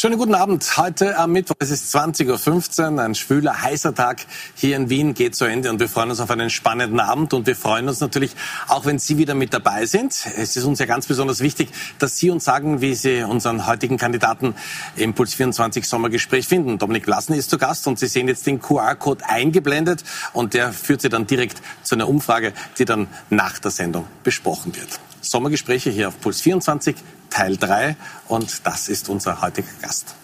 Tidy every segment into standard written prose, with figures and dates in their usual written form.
Schönen guten Abend. Heute am Mittwoch, es ist 20.15 Uhr, ein schwüler, heißer Tag hier in Wien geht zu Ende und wir freuen uns auf einen spannenden Abend und wir freuen uns natürlich auch, wenn Sie wieder mit dabei sind. Es ist uns ja ganz besonders wichtig, dass Sie uns sagen, wie Sie unseren heutigen Kandidaten im Puls 24 Sommergespräch finden. Dominik Vlasny ist zu Gast und Sie sehen jetzt den QR-Code eingeblendet und der führt Sie dann direkt zu einer Umfrage, die dann nach der Sendung besprochen wird. Sommergespräche hier auf Puls 24, Teil 3 und das ist unser heutiger Gast.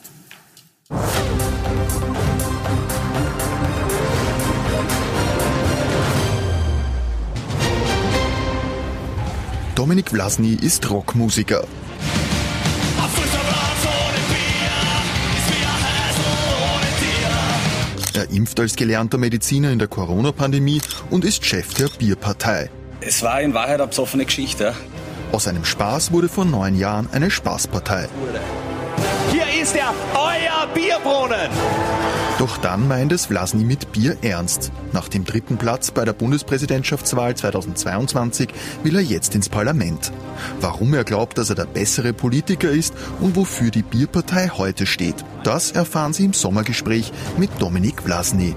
Dominik Vlasny ist Rockmusiker. Er impft als gelernter Mediziner in der Corona-Pandemie und ist Chef der Bierpartei. Es war in Wahrheit eine besoffene Geschichte. Aus einem Spaß wurde vor 9 Jahren eine Spaßpartei. Hier ist er, euer Bierbrunnen! Doch dann meint es Vlasny mit Bier ernst. Nach dem 3. Platz bei der Bundespräsidentschaftswahl 2022 will er jetzt ins Parlament. Warum er glaubt, dass er der bessere Politiker ist und wofür die Bierpartei heute steht, das erfahren Sie im Sommergespräch mit Dominik Vlasny.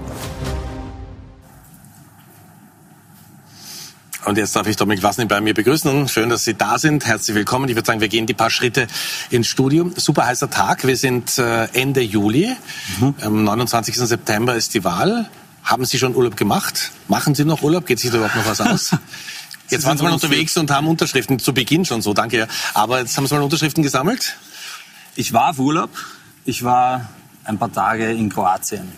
Und jetzt darf ich Dominik Vlasny bei mir begrüßen. Schön, dass Sie da sind. Herzlich willkommen. Ich würde sagen, wir gehen die paar Schritte ins Studio. Super heißer Tag. Wir sind Ende Juli. Am 29. September ist die Wahl. Haben Sie schon Urlaub gemacht? Machen Sie noch Urlaub? Geht sich da überhaupt noch was aus? Jetzt waren Sie mal unterwegs und haben Unterschriften zu Beginn schon so. Danke. Aber jetzt haben Sie mal Unterschriften gesammelt? Ich war auf Urlaub. Ich war ein paar Tage in Kroatien.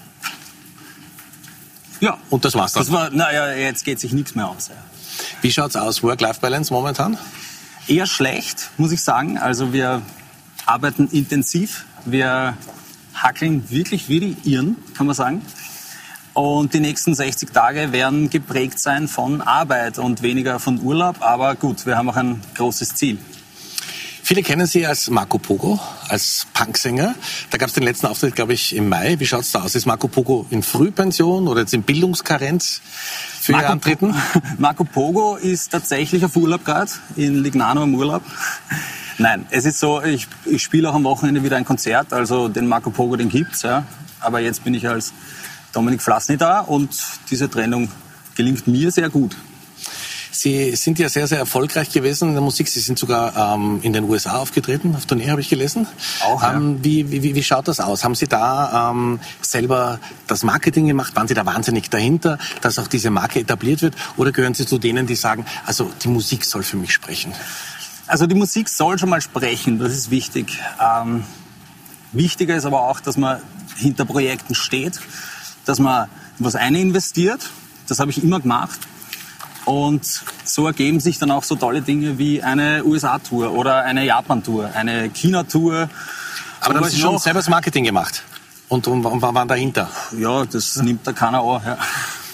Ja. Und das war's dann? Jetzt geht sich nichts mehr aus. Ja. Wie schaut's aus? Work-Life-Balance momentan? Eher schlecht, muss ich sagen. Also wir arbeiten intensiv. Wir hackeln wirklich wie die Irren, kann man sagen. Und die nächsten 60 Tage werden geprägt sein von Arbeit und weniger von Urlaub. Aber gut, wir haben auch ein großes Ziel. Viele kennen Sie als Marco Pogo, als Punksänger. Da gab es den letzten Auftritt, glaube ich, im Mai. Wie schaut's da aus? Ist Marco Pogo in Frühpension oder jetzt in Bildungskarenz für Ihr Antreten? Marco Pogo ist tatsächlich auf Urlaub gerade, in Lignano im Urlaub. Nein, es ist so, ich spiele auch am Wochenende wieder ein Konzert, also den Marco Pogo, den gibt's, ja. Aber jetzt bin ich als Dominik Vlasny da und diese Trennung gelingt mir sehr gut. Sie sind ja sehr, sehr erfolgreich gewesen in der Musik. Sie sind sogar in den USA aufgetreten, auf Tournee habe ich gelesen. Auch, ja. Wie schaut das aus? Haben Sie da selber das Marketing gemacht? Waren Sie da wahnsinnig dahinter, dass auch diese Marke etabliert wird? Oder gehören Sie zu denen, die sagen, also die Musik soll für mich sprechen? Also die Musik soll schon mal sprechen, das ist wichtig. Wichtiger ist aber auch, dass man hinter Projekten steht, dass man was investiert. Das habe ich immer gemacht. Und so ergeben sich dann auch so tolle Dinge wie eine USA-Tour oder eine Japan-Tour, eine China-Tour. Aber dann haben Sie schon selber das Marketing gemacht und waren dahinter? Ja, das nimmt da keiner an. Ja.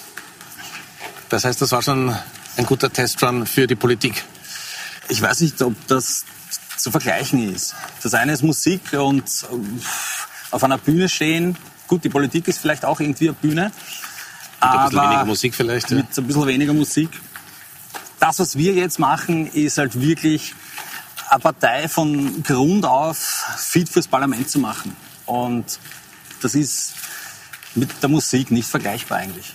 Das heißt, das war schon ein guter Testrun für die Politik? Ich weiß nicht, ob das zu vergleichen ist. Das eine ist Musik und auf einer Bühne stehen. Gut, die Politik ist vielleicht auch irgendwie eine Bühne. Mit ein bisschen weniger Musik vielleicht? Ja. Mit ein bisschen weniger Musik. Das, was wir jetzt machen, ist halt wirklich eine Partei von Grund auf fit fürs Parlament zu machen. Und das ist mit der Musik nicht vergleichbar eigentlich.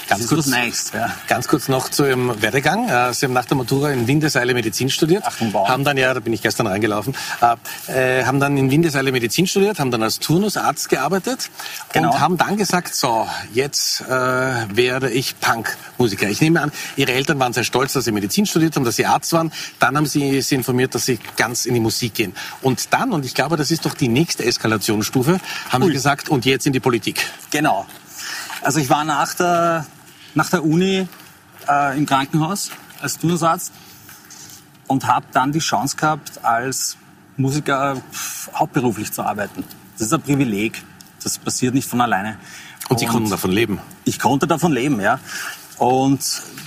Ganz kurz noch zu Ihrem Werdegang. Sie haben nach der Matura in Windeseile Medizin studiert. Haben dann, da bin ich gestern reingelaufen, haben dann in Windeseile Medizin studiert, haben dann als Turnusarzt gearbeitet und haben dann gesagt, so, jetzt werde ich Punkmusiker. Ich nehme an, Ihre Eltern waren sehr stolz, dass Sie Medizin studiert haben, dass Sie Arzt waren. Dann haben Sie informiert, dass Sie ganz in die Musik gehen. Und dann, und ich glaube, das ist doch die nächste Eskalationsstufe, haben Sie gesagt, und jetzt in die Politik. Genau. Also ich war nach der Uni im Krankenhaus als Turnusarzt und habe dann die Chance gehabt, als Musiker hauptberuflich zu arbeiten. Das ist ein Privileg. Das passiert nicht von alleine. Und Sie konnten davon leben? Ich konnte davon leben, ja. Und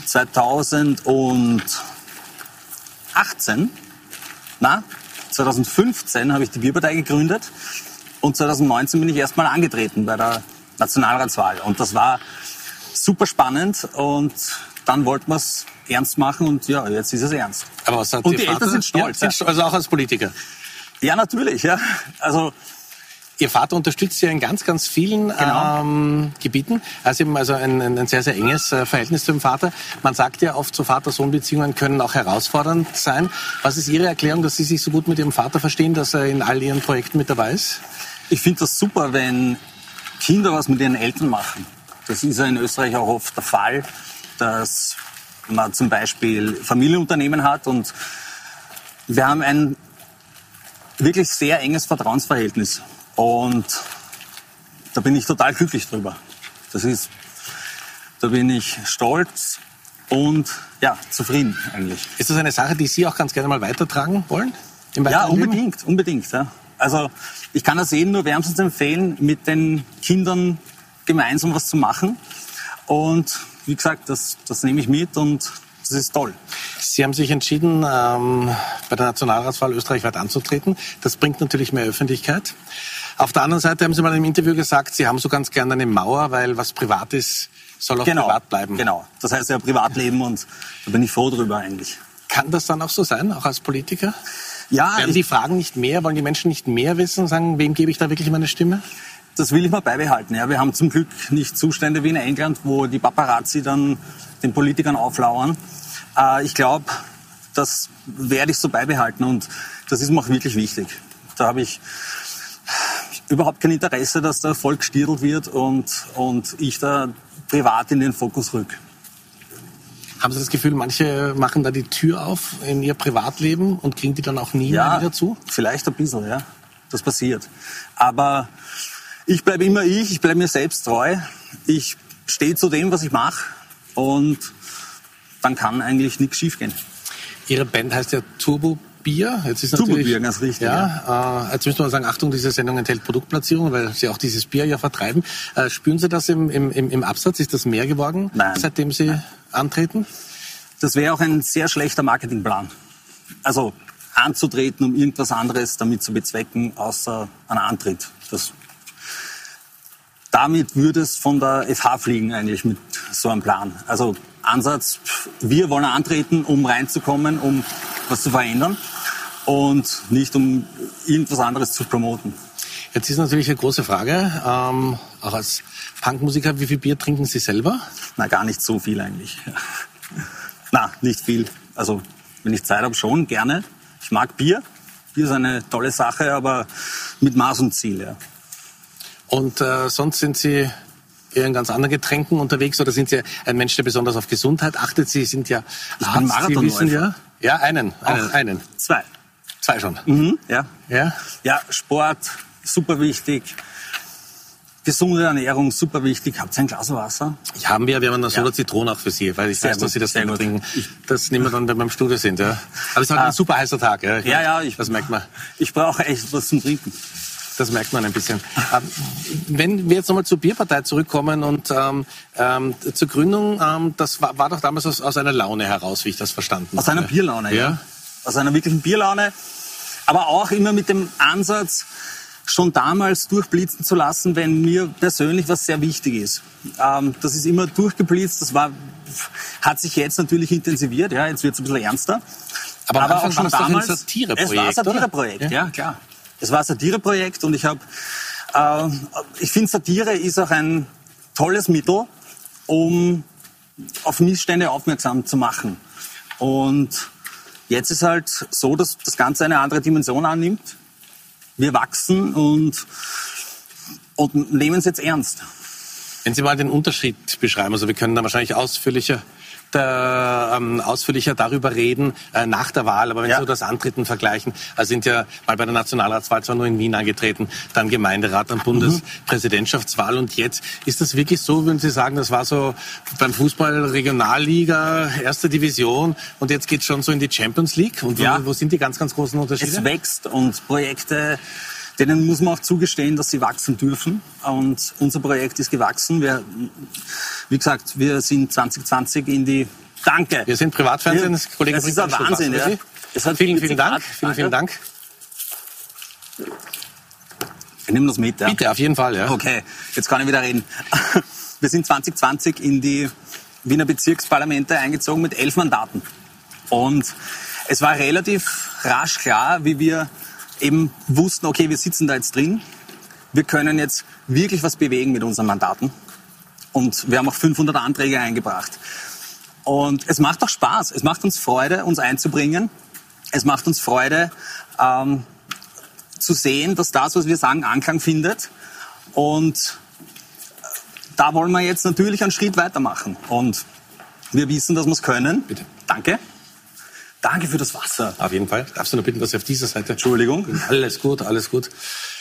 2015 habe ich die Bierpartei gegründet und 2019 bin ich erstmal angetreten bei der Nationalratswahl. Und das war super spannend und dann wollten wir es ernst machen und ja, jetzt ist es ernst. Aber was hat und die Eltern sind stolz. Ja, also auch als Politiker? Ja, natürlich. Ja. Also Ihr Vater unterstützt ja in ganz, ganz vielen Gebieten. Also eben ein sehr, sehr enges Verhältnis zum Vater. Man sagt ja oft, so Vater-Sohn-Beziehungen können auch herausfordernd sein. Was ist Ihre Erklärung, dass Sie sich so gut mit Ihrem Vater verstehen, dass er in all Ihren Projekten mit dabei ist? Ich finde das super, wenn Kinder was mit ihren Eltern machen. Das ist ja in Österreich auch oft der Fall, dass man zum Beispiel Familienunternehmen hat und wir haben ein wirklich sehr enges Vertrauensverhältnis. Und da bin ich total glücklich drüber. Da bin ich stolz und zufrieden eigentlich. Ist das eine Sache, die Sie auch ganz gerne mal weitertragen wollen? Ja, unbedingt. Ja. Also ich kann das nur wärmstens empfehlen, mit den Kindern gemeinsam was zu machen. Und wie gesagt, das nehme ich mit und das ist toll. Sie haben sich entschieden, bei der Nationalratswahl österreichweit anzutreten. Das bringt natürlich mehr Öffentlichkeit. Auf der anderen Seite haben Sie mal im Interview gesagt, Sie haben so ganz gerne eine Mauer, weil was privat ist, soll auch privat bleiben. Genau, das heißt ja Privatleben und da bin ich froh drüber eigentlich. Kann das dann auch so sein, auch als Politiker? Ja. Werden die Fragen nicht mehr, wollen die Menschen nicht mehr wissen und sagen, wem gebe ich da wirklich meine Stimme? Das will ich mal beibehalten. Ja. Wir haben zum Glück nicht Zustände wie in England, wo die Paparazzi dann den Politikern auflauern. Ich glaube, das werde ich so beibehalten und das ist mir auch wirklich wichtig. Da habe ich überhaupt kein Interesse, dass der Volk gestiert wird und ich da privat in den Fokus rücke. Haben Sie das Gefühl, manche machen da die Tür auf in ihr Privatleben und kriegen die dann auch nie mehr wieder zu? Vielleicht ein bisschen, ja. Das passiert. Aber ich bleibe immer ich bleibe mir selbst treu. Ich stehe zu dem, was ich mache und dann kann eigentlich nichts schiefgehen. Ihre Band heißt ja Turbo Bier. Jetzt ist Turbo Bier, ganz richtig. Ja, jetzt müssen wir sagen, Achtung, diese Sendung enthält Produktplatzierung, weil Sie auch dieses Bier ja vertreiben. Spüren Sie das im Absatz? Ist das mehr geworden, seitdem Sie antreten? Das wäre auch ein sehr schlechter Marketingplan. Also anzutreten, um irgendwas anderes damit zu bezwecken, außer einen Antritt. Damit würde es von der FH fliegen eigentlich mit so einem Plan. Also Ansatz, wir wollen antreten, um reinzukommen, um was zu verändern und nicht um irgendwas anderes zu promoten. Jetzt ist natürlich eine große Frage, auch als Punkmusiker, wie viel Bier trinken Sie selber? Na, gar nicht so viel eigentlich. Na, nicht viel. Also, wenn ich Zeit habe, schon gerne. Ich mag Bier. Bier ist eine tolle Sache, aber mit Maß und Ziel, ja. Und sonst sind Sie eher in ganz anderen Getränken unterwegs oder sind Sie ein Mensch, der besonders auf Gesundheit achtet? Sie sind ja Arzt, ich bin Marathonläufer. Ja, einen. Zwei schon. Mhm, ja. Ja, Sport, super wichtig. Gesunde Ernährung, super wichtig. Habt ihr ein Glas Wasser? Ja, haben wir. Wir haben eine Soda Zitrone auch für Sie, weil ich weiß, dass Sie das sehr gut trinken. Das nehmen wir dann, wenn wir im Studio sind. Ja. Aber es ist halt ein super heißer Tag. Ja. Das merkt man. Ich brauche echt was zum Trinken. Das merkt man ein bisschen. Wenn wir jetzt nochmal zur Bierpartei zurückkommen und zur Gründung, das war doch damals aus einer Laune heraus, wie ich das verstanden habe. Aus einer Bierlaune, ja. Aus einer wirklichen Bierlaune. Aber auch immer mit dem Ansatz, schon damals durchblitzen zu lassen, wenn mir persönlich was sehr wichtig ist. Das ist immer durchgeblitzt, hat sich jetzt natürlich intensiviert, ja, jetzt wird es ein bisschen ernster. Aber auch schon damals ein Satireprojekt, es war ein Satireprojekt, ja, klar. Es war ein Satireprojekt und ich finde, Satire ist auch ein tolles Mittel, um auf Missstände aufmerksam zu machen. Und jetzt ist halt so, dass das Ganze eine andere Dimension annimmt. Wir wachsen und nehmen es jetzt ernst. Wenn Sie mal den Unterschied beschreiben, also wir können da wahrscheinlich ausführlicher darüber reden nach der Wahl, aber wenn Sie so das Antreten vergleichen, also sind ja mal bei der Nationalratswahl zwar nur in Wien angetreten, dann Gemeinderat, dann Bundespräsidentschaftswahl und jetzt ist das wirklich so, würden Sie sagen, das war so beim Fußball Regionalliga, erste Division und jetzt geht's schon so in die Champions League und wo sind die ganz, ganz großen Unterschiede? Es wächst und Projekte, denen muss man auch zugestehen, dass sie wachsen dürfen. Und unser Projekt ist gewachsen. Wie gesagt, wir sind 2020 in die... Danke. Wir sind Privatfernsehen. Das ist ein Wahnsinn. Ja. Vielen Dank. Vielen Dank. Wir nehmen das mit. Ja. Bitte, auf jeden Fall. Ja. Okay, jetzt kann ich wieder reden. Wir sind 2020 in die Wiener Bezirksparlamente eingezogen mit 11 Mandaten. Und es war relativ rasch klar, wie wir eben wussten, okay, wir sitzen da jetzt drin, wir können jetzt wirklich was bewegen mit unseren Mandaten. Und wir haben auch 500 Anträge eingebracht. Und es macht auch Spaß. Es macht uns Freude, uns einzubringen. Es macht uns Freude, zu sehen, dass das, was wir sagen, Anklang findet. Und da wollen wir jetzt natürlich einen Schritt weitermachen. Und wir wissen, dass wir es können. Bitte. Danke. Danke für das Wasser. Auf jeden Fall. Darfst du noch bitten, dass Sie auf dieser Seite... Entschuldigung. Alles gut, alles gut.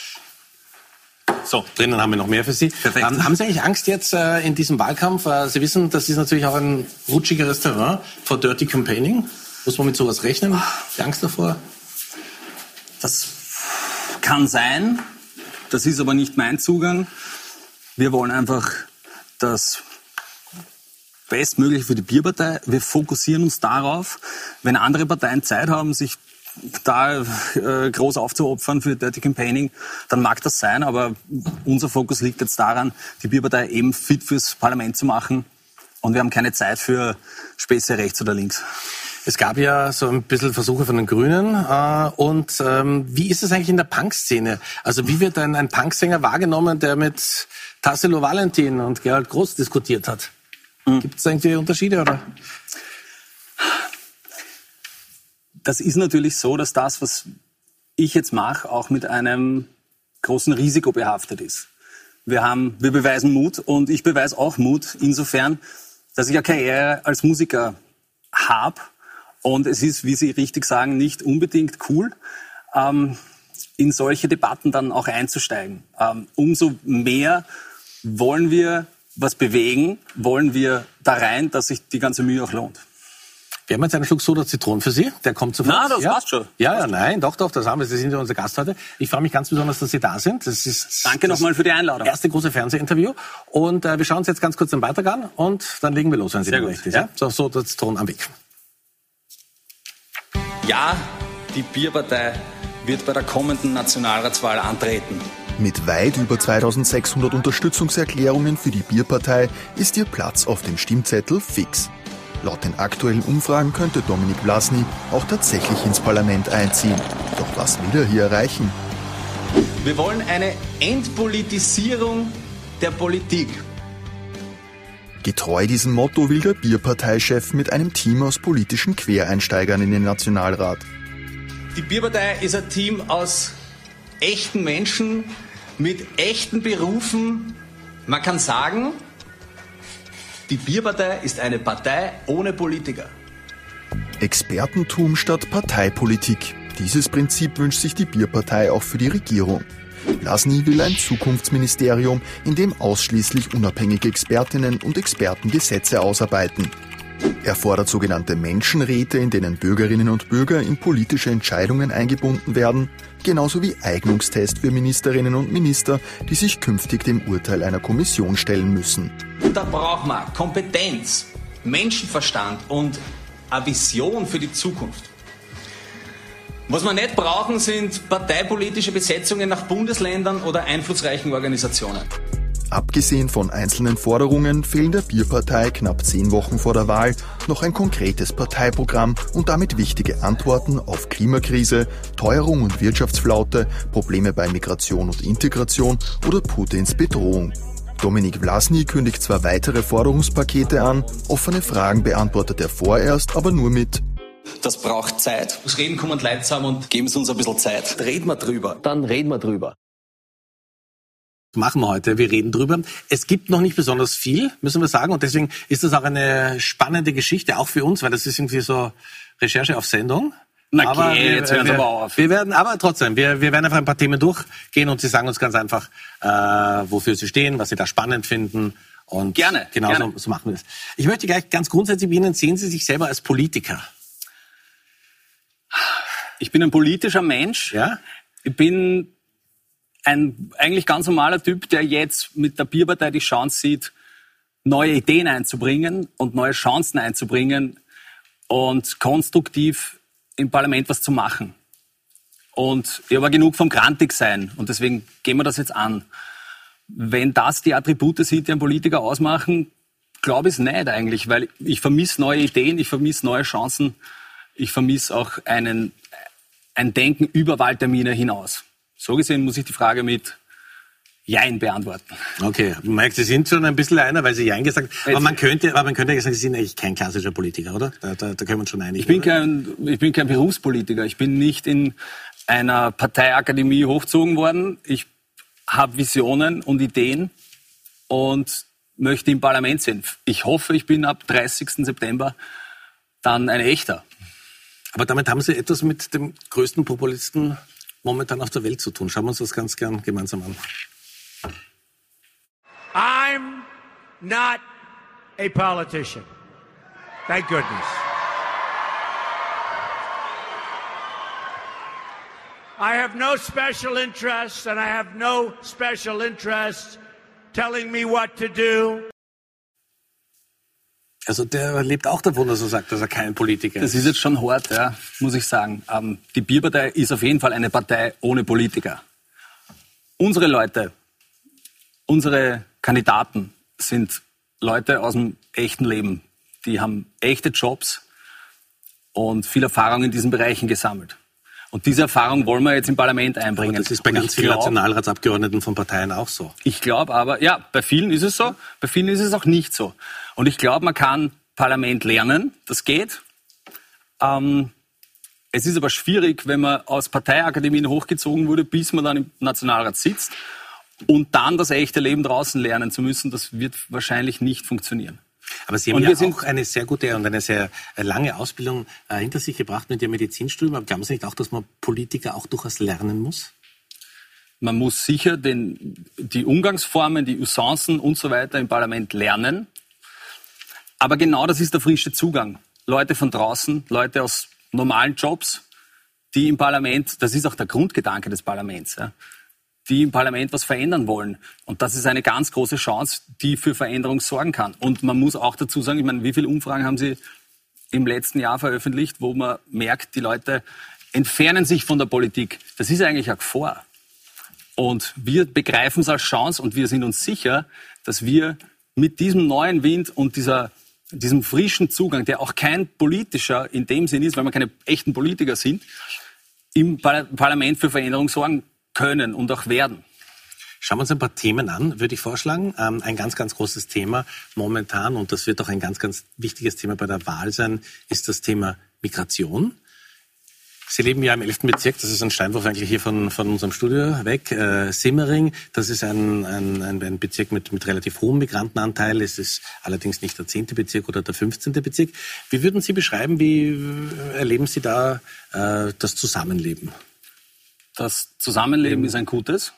So, drinnen haben wir noch mehr für Sie. Perfekt. Haben Sie eigentlich Angst jetzt in diesem Wahlkampf? Sie wissen, das ist natürlich auch ein rutschigeres Terrain vor Dirty Campaigning. Muss man mit sowas rechnen? Die Angst davor? Das kann sein. Das ist aber nicht mein Zugang. Wir wollen einfach das Bestmögliche für die Bierpartei. Wir fokussieren uns darauf, wenn andere Parteien Zeit haben, sich da groß aufzuopfern für Dirty Campaigning, dann mag das sein, aber unser Fokus liegt jetzt daran, die Bierpartei eben fit fürs Parlament zu machen und wir haben keine Zeit für Späße rechts oder links. Es gab ja so ein bisschen Versuche von den Grünen. Wie ist es eigentlich in der Punk-Szene? Also wie wird ein Punksänger wahrgenommen, der mit Tassilo Valentin und Gerald Groß diskutiert hat? Gibt es irgendwie Unterschiede, oder? Das ist natürlich so, dass das, was ich jetzt mache, auch mit einem großen Risiko behaftet ist. Wir beweisen Mut und ich beweise auch Mut insofern, dass ich eine Karriere als Musiker habe. Und es ist, wie Sie richtig sagen, nicht unbedingt cool, in solche Debatten dann auch einzusteigen. Umso mehr wollen wir was bewegen, wollen wir da rein, dass sich die ganze Mühe auch lohnt. Wir haben jetzt einen Schluck Soda Zitronen für Sie. Der kommt sofort. Na, das passt schon. Ja, nein, doch, das haben wir. Sie sind ja unser Gast heute. Ich freue mich ganz besonders, dass Sie da sind. Das ist Danke nochmal für die Einladung. Das erste große Fernsehinterview. Und wir schauen uns jetzt ganz kurz den Beitrag an und dann legen wir los, wenn Sie möchten. Ja? So, Soda Zitronen am Weg. Ja, die Bierpartei wird bei der kommenden Nationalratswahl antreten. Mit weit über 2600 Unterstützungserklärungen für die Bierpartei ist ihr Platz auf dem Stimmzettel fix. Laut den aktuellen Umfragen könnte Dominik Vlasny auch tatsächlich ins Parlament einziehen. Doch was will er hier erreichen? Wir wollen eine Entpolitisierung der Politik. Getreu diesem Motto will der Bierparteichef mit einem Team aus politischen Quereinsteigern in den Nationalrat. Die Bierpartei ist ein Team aus echten Menschen mit echten Berufen. Man kann sagen, die Bierpartei ist eine Partei ohne Politiker. Expertentum statt Parteipolitik. Dieses Prinzip wünscht sich die Bierpartei auch für die Regierung. Vlasny will ein Zukunftsministerium, in dem ausschließlich unabhängige Expertinnen und Experten Gesetze ausarbeiten. Er fordert sogenannte Menschenräte, in denen Bürgerinnen und Bürger in politische Entscheidungen eingebunden werden, genauso wie Eignungstest für Ministerinnen und Minister, die sich künftig dem Urteil einer Kommission stellen müssen. Da braucht man Kompetenz, Menschenverstand und eine Vision für die Zukunft. Was wir nicht brauchen, sind parteipolitische Besetzungen nach Bundesländern oder einflussreichen Organisationen. Abgesehen von einzelnen Forderungen fehlen der Bierpartei knapp 10 Wochen vor der Wahl noch ein konkretes Parteiprogramm und damit wichtige Antworten auf Klimakrise, Teuerung und Wirtschaftsflaute, Probleme bei Migration und Integration oder Putins Bedrohung. Dominik Vlasny kündigt zwar weitere Forderungspakete an, offene Fragen beantwortet er vorerst, aber nur mit: Das braucht Zeit. Das Reden kommen Leute zusammen und geben Sie uns ein bisschen Zeit. Reden wir drüber. Dann reden wir drüber. Machen wir heute. Wir reden drüber. Es gibt noch nicht besonders viel, müssen wir sagen. Und deswegen ist das auch eine spannende Geschichte, auch für uns, weil das ist irgendwie so Recherche auf Sendung. Na okay, jetzt hören wir aber auf. Wir werden einfach ein paar Themen durchgehen und Sie sagen uns ganz einfach, wofür Sie stehen, was Sie da spannend finden. Und gerne. So machen wir das. Ich möchte gleich ganz grundsätzlich beginnen. Sehen Sie sich selber als Politiker? Ich bin ein politischer Mensch. Ja? Ich bin ein eigentlich ganz normaler Typ, der jetzt mit der Bierpartei die Chance sieht, neue Ideen einzubringen und neue Chancen einzubringen und konstruktiv im Parlament was zu machen. Und ich habe genug vom Grantigsein und deswegen gehen wir das jetzt an. Wenn das die Attribute sind, die einen Politiker ausmachen, glaube ich es nicht eigentlich, weil ich vermisse neue Ideen, ich vermisse neue Chancen, ich vermisse auch ein Denken über Wahltermine hinaus. So gesehen muss ich die Frage mit Jein beantworten. Okay, man merkt, Sie sind schon ein bisschen einer, weil Sie Jein gesagt haben. Aber man könnte ja sagen, Sie sind eigentlich kein klassischer Politiker, oder? Da können wir uns schon einig. Ich bin kein Berufspolitiker. Ich bin nicht in einer Parteiakademie hochgezogen worden. Ich habe Visionen und Ideen und möchte im Parlament sein. Ich hoffe, ich bin ab 30. September dann ein echter. Aber damit haben Sie etwas mit dem größten Populisten momentan auf der Welt zu tun. Schauen wir uns das ganz gern gemeinsam an. I'm not a politician. Thank goodness. I have no special interests and I have no special interests telling me what to do. Also der lebt auch davon, dass er sagt, dass er kein Politiker ist. Das ist jetzt schon hart, ja, muss ich sagen. Die Bierpartei ist auf jeden Fall eine Partei ohne Politiker. Unsere Leute, unsere Kandidaten sind Leute aus dem echten Leben. Die haben echte Jobs und viel Erfahrung in diesen Bereichen gesammelt. Und diese Erfahrung wollen wir jetzt im Parlament einbringen. Aber das ist bei ganz vielen Nationalratsabgeordneten von Parteien auch so. Ich glaube aber, ja, bei vielen ist es so, bei vielen ist es auch nicht so. Und ich glaube, man kann Parlament lernen, das geht. Es ist aber schwierig, wenn man aus Parteiakademien hochgezogen wurde, bis man dann im Nationalrat sitzt und dann das echte Leben draußen lernen zu müssen. Das wird wahrscheinlich nicht funktionieren. Aber Sie haben ja auch eine sehr gute und eine sehr lange Ausbildung hinter sich gebracht mit Ihrem Medizinstudium. Aber glauben Sie nicht auch, dass man Politiker auch durchaus lernen muss? Man muss sicher die Umgangsformen, die Usancen und so weiter im Parlament lernen. Aber genau das ist der frische Zugang. Leute von draußen, Leute aus normalen Jobs, die im Parlament, das ist auch der Grundgedanke des Parlaments, ja, die im Parlament was verändern wollen. Und das ist eine ganz große Chance, die für Veränderung sorgen kann. Und man muss auch dazu sagen, ich meine, wie viele Umfragen haben Sie im letzten Jahr veröffentlicht, wo man merkt, die Leute entfernen sich von der Politik. Das ist eigentlich eine Gefahr. Und wir begreifen es als Chance und wir sind uns sicher, dass wir mit diesem neuen Wind und diesem frischen Zugang, der auch kein politischer in dem Sinn ist, weil wir keine echten Politiker sind, im Parlament für Veränderung sorgen können und auch werden. Schauen wir uns ein paar Themen an, würde ich vorschlagen. Ein ganz, ganz großes Thema momentan, und das wird auch ein ganz, ganz wichtiges Thema bei der Wahl sein, ist das Thema Migration. Sie leben ja im 11. Bezirk, das ist ein Steinwurf eigentlich hier von unserem Studio weg. Simmering, das ist ein Bezirk mit relativ hohem Migrantenanteil. Es ist allerdings nicht der 10. Bezirk oder der 15. Bezirk. Wie würden Sie beschreiben, wie erleben Sie da das Zusammenleben? Das Zusammenleben ist ein gutes.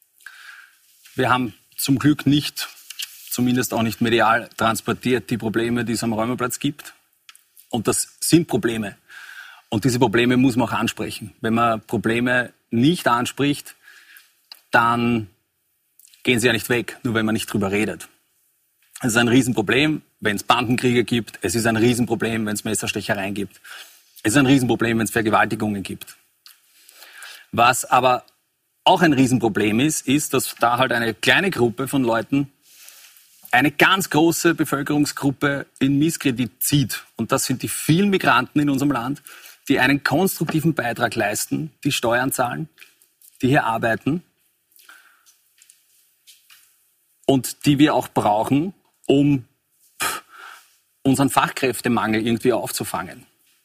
Wir haben zum Glück nicht, zumindest auch nicht medial transportiert, die Probleme, die es am Römerplatz gibt. Und das sind Probleme. Und diese Probleme muss man auch ansprechen. Wenn man Probleme nicht anspricht, dann gehen sie ja nicht weg, nur wenn man nicht drüber redet. Es ist ein Riesenproblem, wenn es Bandenkriege gibt. Es ist ein Riesenproblem, wenn es Messerstechereien gibt. Es ist ein Riesenproblem, wenn es Vergewaltigungen gibt. Was aber auch ein Riesenproblem ist, dass da halt eine kleine Gruppe von Leuten eine ganz große Bevölkerungsgruppe in Misskredit zieht. Und das sind die vielen Migranten in unserem Land, die einen konstruktiven Beitrag leisten, die Steuern zahlen, die hier arbeiten und die wir auch brauchen, um unseren Fachkräftemangel irgendwie aufzufangen.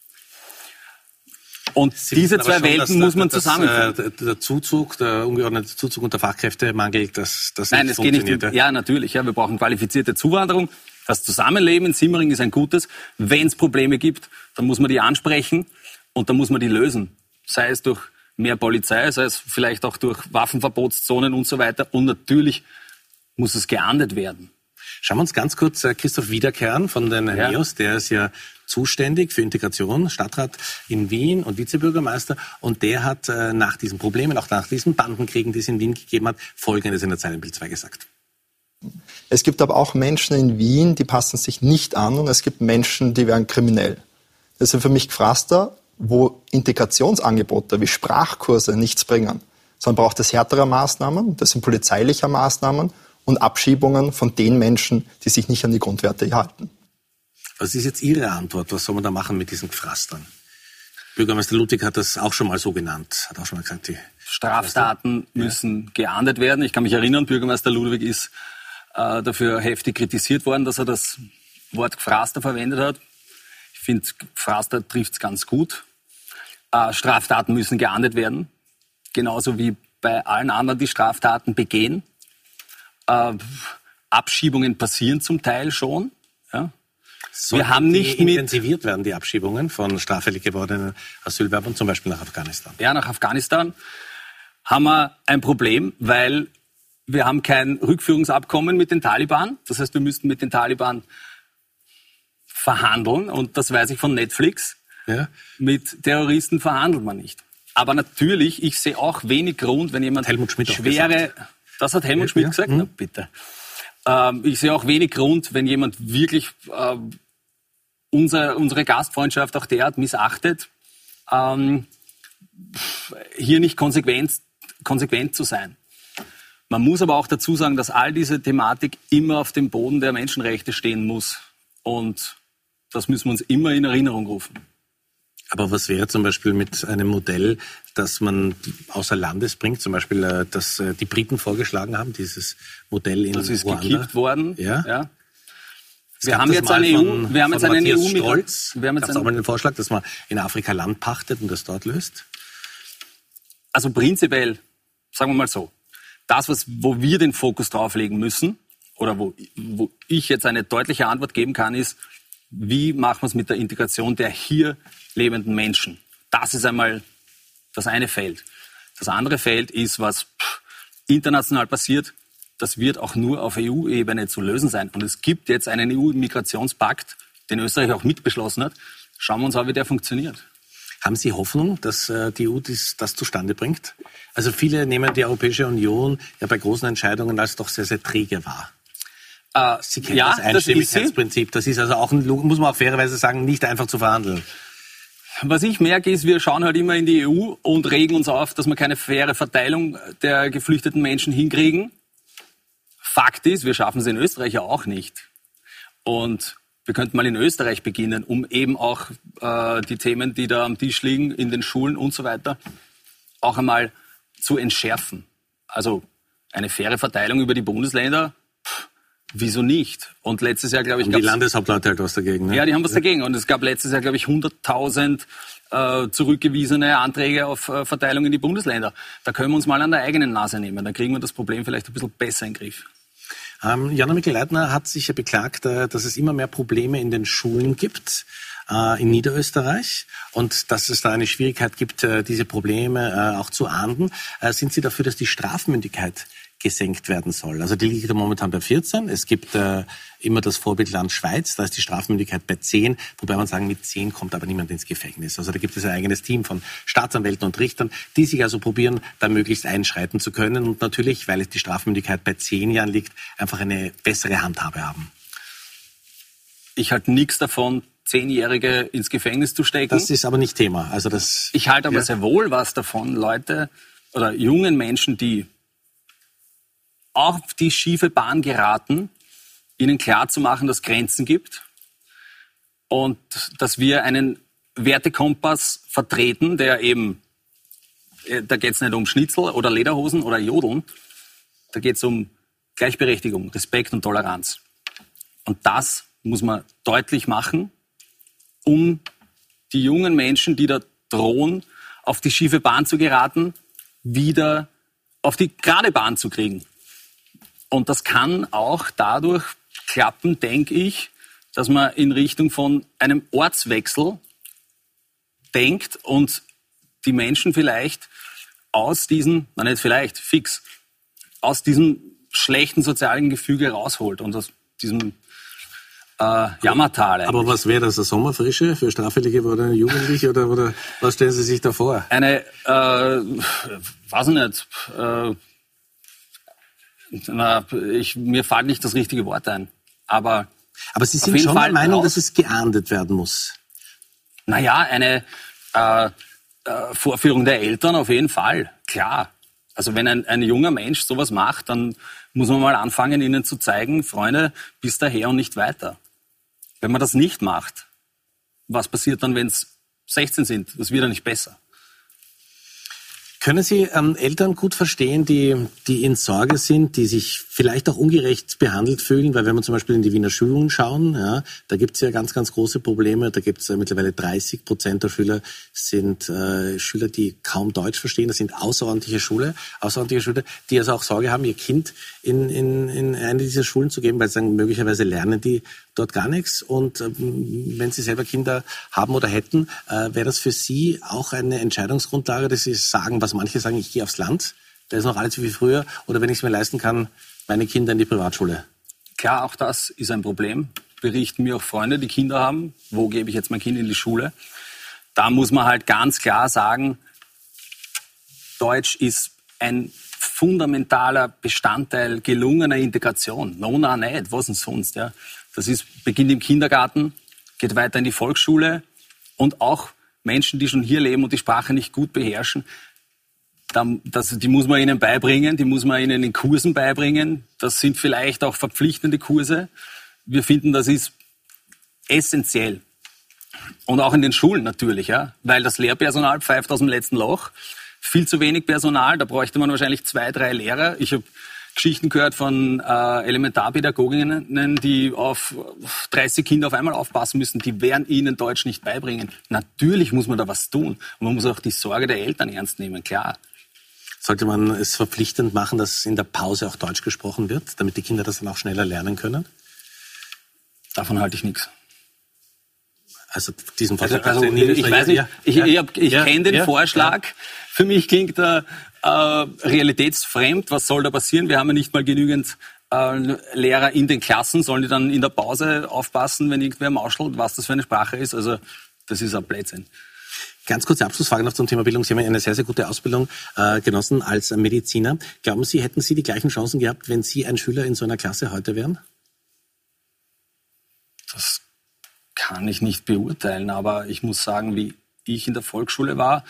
Und diese zwei Welten muss man zusammenführen. Der Zuzug, der ungeordnete Zuzug und der Fachkräftemangel, das Nein, es geht nicht. Ja, natürlich. Ja, wir brauchen qualifizierte Zuwanderung. Das Zusammenleben in Simmering ist ein gutes. Wenn es Probleme gibt, dann muss man die ansprechen und dann muss man die lösen. Sei es durch mehr Polizei, sei es vielleicht auch durch Waffenverbotszonen und so weiter. Und natürlich muss es geahndet werden. Schauen wir uns ganz kurz Christoph Wiederkehren von den NEOS, der ist ja zuständig für Integration, Stadtrat in Wien und Vizebürgermeister. Und der hat nach diesen Problemen, auch nach diesen Bandenkriegen, die es in Wien gegeben hat, Folgendes in der Zeit in Bild 2 gesagt. Es gibt aber auch Menschen in Wien, die passen sich nicht an, und es gibt Menschen, die werden kriminell. Das ist für mich Pflaster, wo Integrationsangebote wie Sprachkurse nichts bringen. Sondern braucht es härtere Maßnahmen, das sind polizeiliche Maßnahmen und Abschiebungen von den Menschen, die sich nicht an die Grundwerte halten. Was ist jetzt Ihre Antwort? Was soll man da machen mit diesen Pflastern? Bürgermeister Ludwig hat das auch schon mal so genannt, hat auch schon mal gesagt, die Straftaten müssen geahndet werden. Ich kann mich erinnern, Bürgermeister Ludwig ist dafür heftig kritisiert worden, dass er das Wort Gefraster verwendet hat. Ich finde, Gefraster trifft es ganz gut. Straftaten müssen geahndet werden, genauso wie bei allen anderen, die Straftaten begehen. Abschiebungen passieren zum Teil schon. Ja. Wir haben nicht intensiviert werden, die Abschiebungen von straffällig gewordenen Asylbewerbern, zum Beispiel nach Afghanistan. Ja, nach Afghanistan haben wir ein Problem, weil wir haben kein Rückführungsabkommen mit den Taliban. Das heißt, wir müssten mit den Taliban verhandeln. Und das weiß ich von Netflix. Ja. Mit Terroristen verhandelt man nicht. Aber natürlich, ich sehe auch wenig Grund, wenn jemand Helmut Schmidt schwere... Das hat Helmut Schmidt gesagt? Na, bitte. Ich sehe auch wenig Grund, wenn jemand wirklich unsere Gastfreundschaft auch derart missachtet, hier nicht konsequent zu sein. Man muss aber auch dazu sagen, dass all diese Thematik immer auf dem Boden der Menschenrechte stehen muss. Und das müssen wir uns immer in Erinnerung rufen. Aber was wäre zum Beispiel mit einem Modell, das man außer Landes bringt, zum Beispiel, das die Briten vorgeschlagen haben, dieses Modell in Ruanda? Das ist gekippt worden. Ja. Wir haben jetzt eine EU. Wir haben jetzt einen EU-Stolz. Wir haben jetzt auch mal den Vorschlag, dass man in Afrika Land pachtet und das dort löst. Also prinzipiell, sagen wir mal so, das, wo wir den Fokus drauf legen müssen, oder wo ich jetzt eine deutliche Antwort geben kann, ist, wie machen wir es mit der Integration der hier lebenden Menschen? Das ist einmal das eine Feld. Das andere Feld ist, was international passiert. Das wird auch nur auf EU-Ebene zu lösen sein. Und es gibt jetzt einen EU-Migrationspakt, den Österreich auch mitbeschlossen hat. Schauen wir uns an, wie der funktioniert. Haben Sie Hoffnung, dass die EU das zustande bringt? Also viele nehmen die Europäische Union ja bei großen Entscheidungen als doch sehr, sehr träge wahr. Sie kennen das Einstimmigkeitsprinzip. Das ist also auch, muss man auch fairerweise sagen, nicht einfach zu verhandeln. Was ich merke, ist, wir schauen halt immer in die EU und regen uns auf, dass wir keine faire Verteilung der geflüchteten Menschen hinkriegen. Fakt ist, wir schaffen es in Österreich ja auch nicht. Und wir könnten mal in Österreich beginnen, um eben auch die Themen, die da am Tisch liegen, in den Schulen und so weiter, auch einmal zu entschärfen. Also eine faire Verteilung über die Bundesländer, wieso nicht? Und letztes Jahr, glaube ich... Und die Landeshauptleute halt was dagegen, ne? Ja, die haben was dagegen. Und es gab letztes Jahr, glaube ich, 100.000 zurückgewiesene Anträge auf Verteilung in die Bundesländer. Da können wir uns mal an der eigenen Nase nehmen. Dann kriegen wir das Problem vielleicht ein bisschen besser in den Griff. Jana Mikl-Leitner hat sich ja beklagt, dass es immer mehr Probleme in den Schulen gibt in Niederösterreich und dass es da eine Schwierigkeit gibt, diese Probleme auch zu ahnden. Sind Sie dafür, dass die Strafmündigkeit gesenkt werden soll? Also die liegt momentan bei 14. Es gibt immer das Vorbildland Schweiz, da ist die Strafmündigkeit bei 10, wobei man sagen, mit 10 kommt aber niemand ins Gefängnis. Also da gibt es ein eigenes Team von Staatsanwälten und Richtern, die sich also probieren, da möglichst einschreiten zu können und natürlich, weil die Strafmündigkeit bei 10 Jahren liegt, einfach eine bessere Handhabe haben. Ich halte nichts davon, 10-Jährige ins Gefängnis zu stecken. Das ist aber nicht Thema. Also ich halte aber sehr wohl was davon, Leute oder jungen Menschen, die auf die schiefe Bahn geraten, ihnen klarzumachen, dass es Grenzen gibt und dass wir einen Wertekompass vertreten, der eben, da geht es nicht um Schnitzel oder Lederhosen oder Jodeln, da geht es um Gleichberechtigung, Respekt und Toleranz. Und das muss man deutlich machen, um die jungen Menschen, die da drohen, auf die schiefe Bahn zu geraten, wieder auf die gerade Bahn zu kriegen. Und das kann auch dadurch klappen, denke ich, dass man in Richtung von einem Ortswechsel denkt und die Menschen vielleicht aus diesem, nicht vielleicht, fix, aus diesem schlechten sozialen Gefüge rausholt und aus diesem Jammertal eigentlich. Aber was wäre das, eine Sommerfrische für straffällig gewordene Jugendliche oder was stellen Sie sich da vor? Eine, weiß ich nicht, mir fällt nicht das richtige Wort ein. Aber Sie sind schon der Meinung, dass es geahndet werden muss? Naja, eine Vorführung der Eltern auf jeden Fall, klar. Also wenn ein junger Mensch sowas macht, dann muss man mal anfangen, ihnen zu zeigen, Freunde, bis daher und nicht weiter. Wenn man das nicht macht, was passiert dann, wenn es 16 sind. Das wird ja nicht besser. Können Sie Eltern gut verstehen, die in Sorge sind, die sich vielleicht auch ungerecht behandelt fühlen? Weil wenn wir zum Beispiel in die Wiener Schulen schauen, ja, da gibt es ja ganz, ganz große Probleme. Da gibt es mittlerweile 30% der Schüler sind Schüler, die kaum Deutsch verstehen. Das sind außerordentliche Schüler, die also auch Sorge haben, ihr Kind in eine dieser Schulen zu geben, weil sie sagen, möglicherweise lernen die dort gar nichts. Und wenn Sie selber Kinder haben oder hätten, wäre das für Sie auch eine Entscheidungsgrundlage, dass Sie sagen, was manche sagen, ich gehe aufs Land, da ist noch alles wie früher, oder wenn ich es mir leisten kann, meine Kinder in die Privatschule? Klar, auch das ist ein Problem. Berichten mir auch Freunde, die Kinder haben. Wo gebe ich jetzt mein Kind in die Schule? Da muss man halt ganz klar sagen, Deutsch ist ein fundamentaler Bestandteil gelungener Integration. Nona nicht, was denn sonst? Ja? Beginnt im Kindergarten, geht weiter in die Volksschule, und auch Menschen, die schon hier leben und die Sprache nicht gut beherrschen, die muss man ihnen beibringen, die muss man ihnen in Kursen beibringen. Das sind vielleicht auch verpflichtende Kurse. Wir finden, das ist essentiell. Und auch in den Schulen natürlich, ja, weil das Lehrpersonal pfeift aus dem letzten Loch. Viel zu wenig Personal, da bräuchte man wahrscheinlich 2, 3 Lehrer. Ich habe Geschichten gehört von Elementarpädagoginnen, die auf 30 Kinder auf einmal aufpassen müssen. Die werden ihnen Deutsch nicht beibringen. Natürlich muss man da was tun. Und man muss auch die Sorge der Eltern ernst nehmen, klar. Sollte man es verpflichtend machen, dass in der Pause auch Deutsch gesprochen wird, damit die Kinder das dann auch schneller lernen können? Davon halte ich nichts. Also diesen Vorschlag. Ich weiß nicht, ich kenne den Vorschlag. Ja. Für mich klingt er realitätsfremd. Was soll da passieren? Wir haben ja nicht mal genügend Lehrer in den Klassen. Sollen die dann in der Pause aufpassen, wenn irgendwer mauschelt, was das für eine Sprache ist? Also das ist ein Blödsinn. Ganz kurze Abschlussfrage noch zum Thema Bildung. Sie haben eine sehr, sehr gute Ausbildung genossen als Mediziner. Glauben Sie, hätten Sie die gleichen Chancen gehabt, wenn Sie ein Schüler in so einer Klasse heute wären? Das kann ich nicht beurteilen, aber ich muss sagen, wie ich in der Volksschule war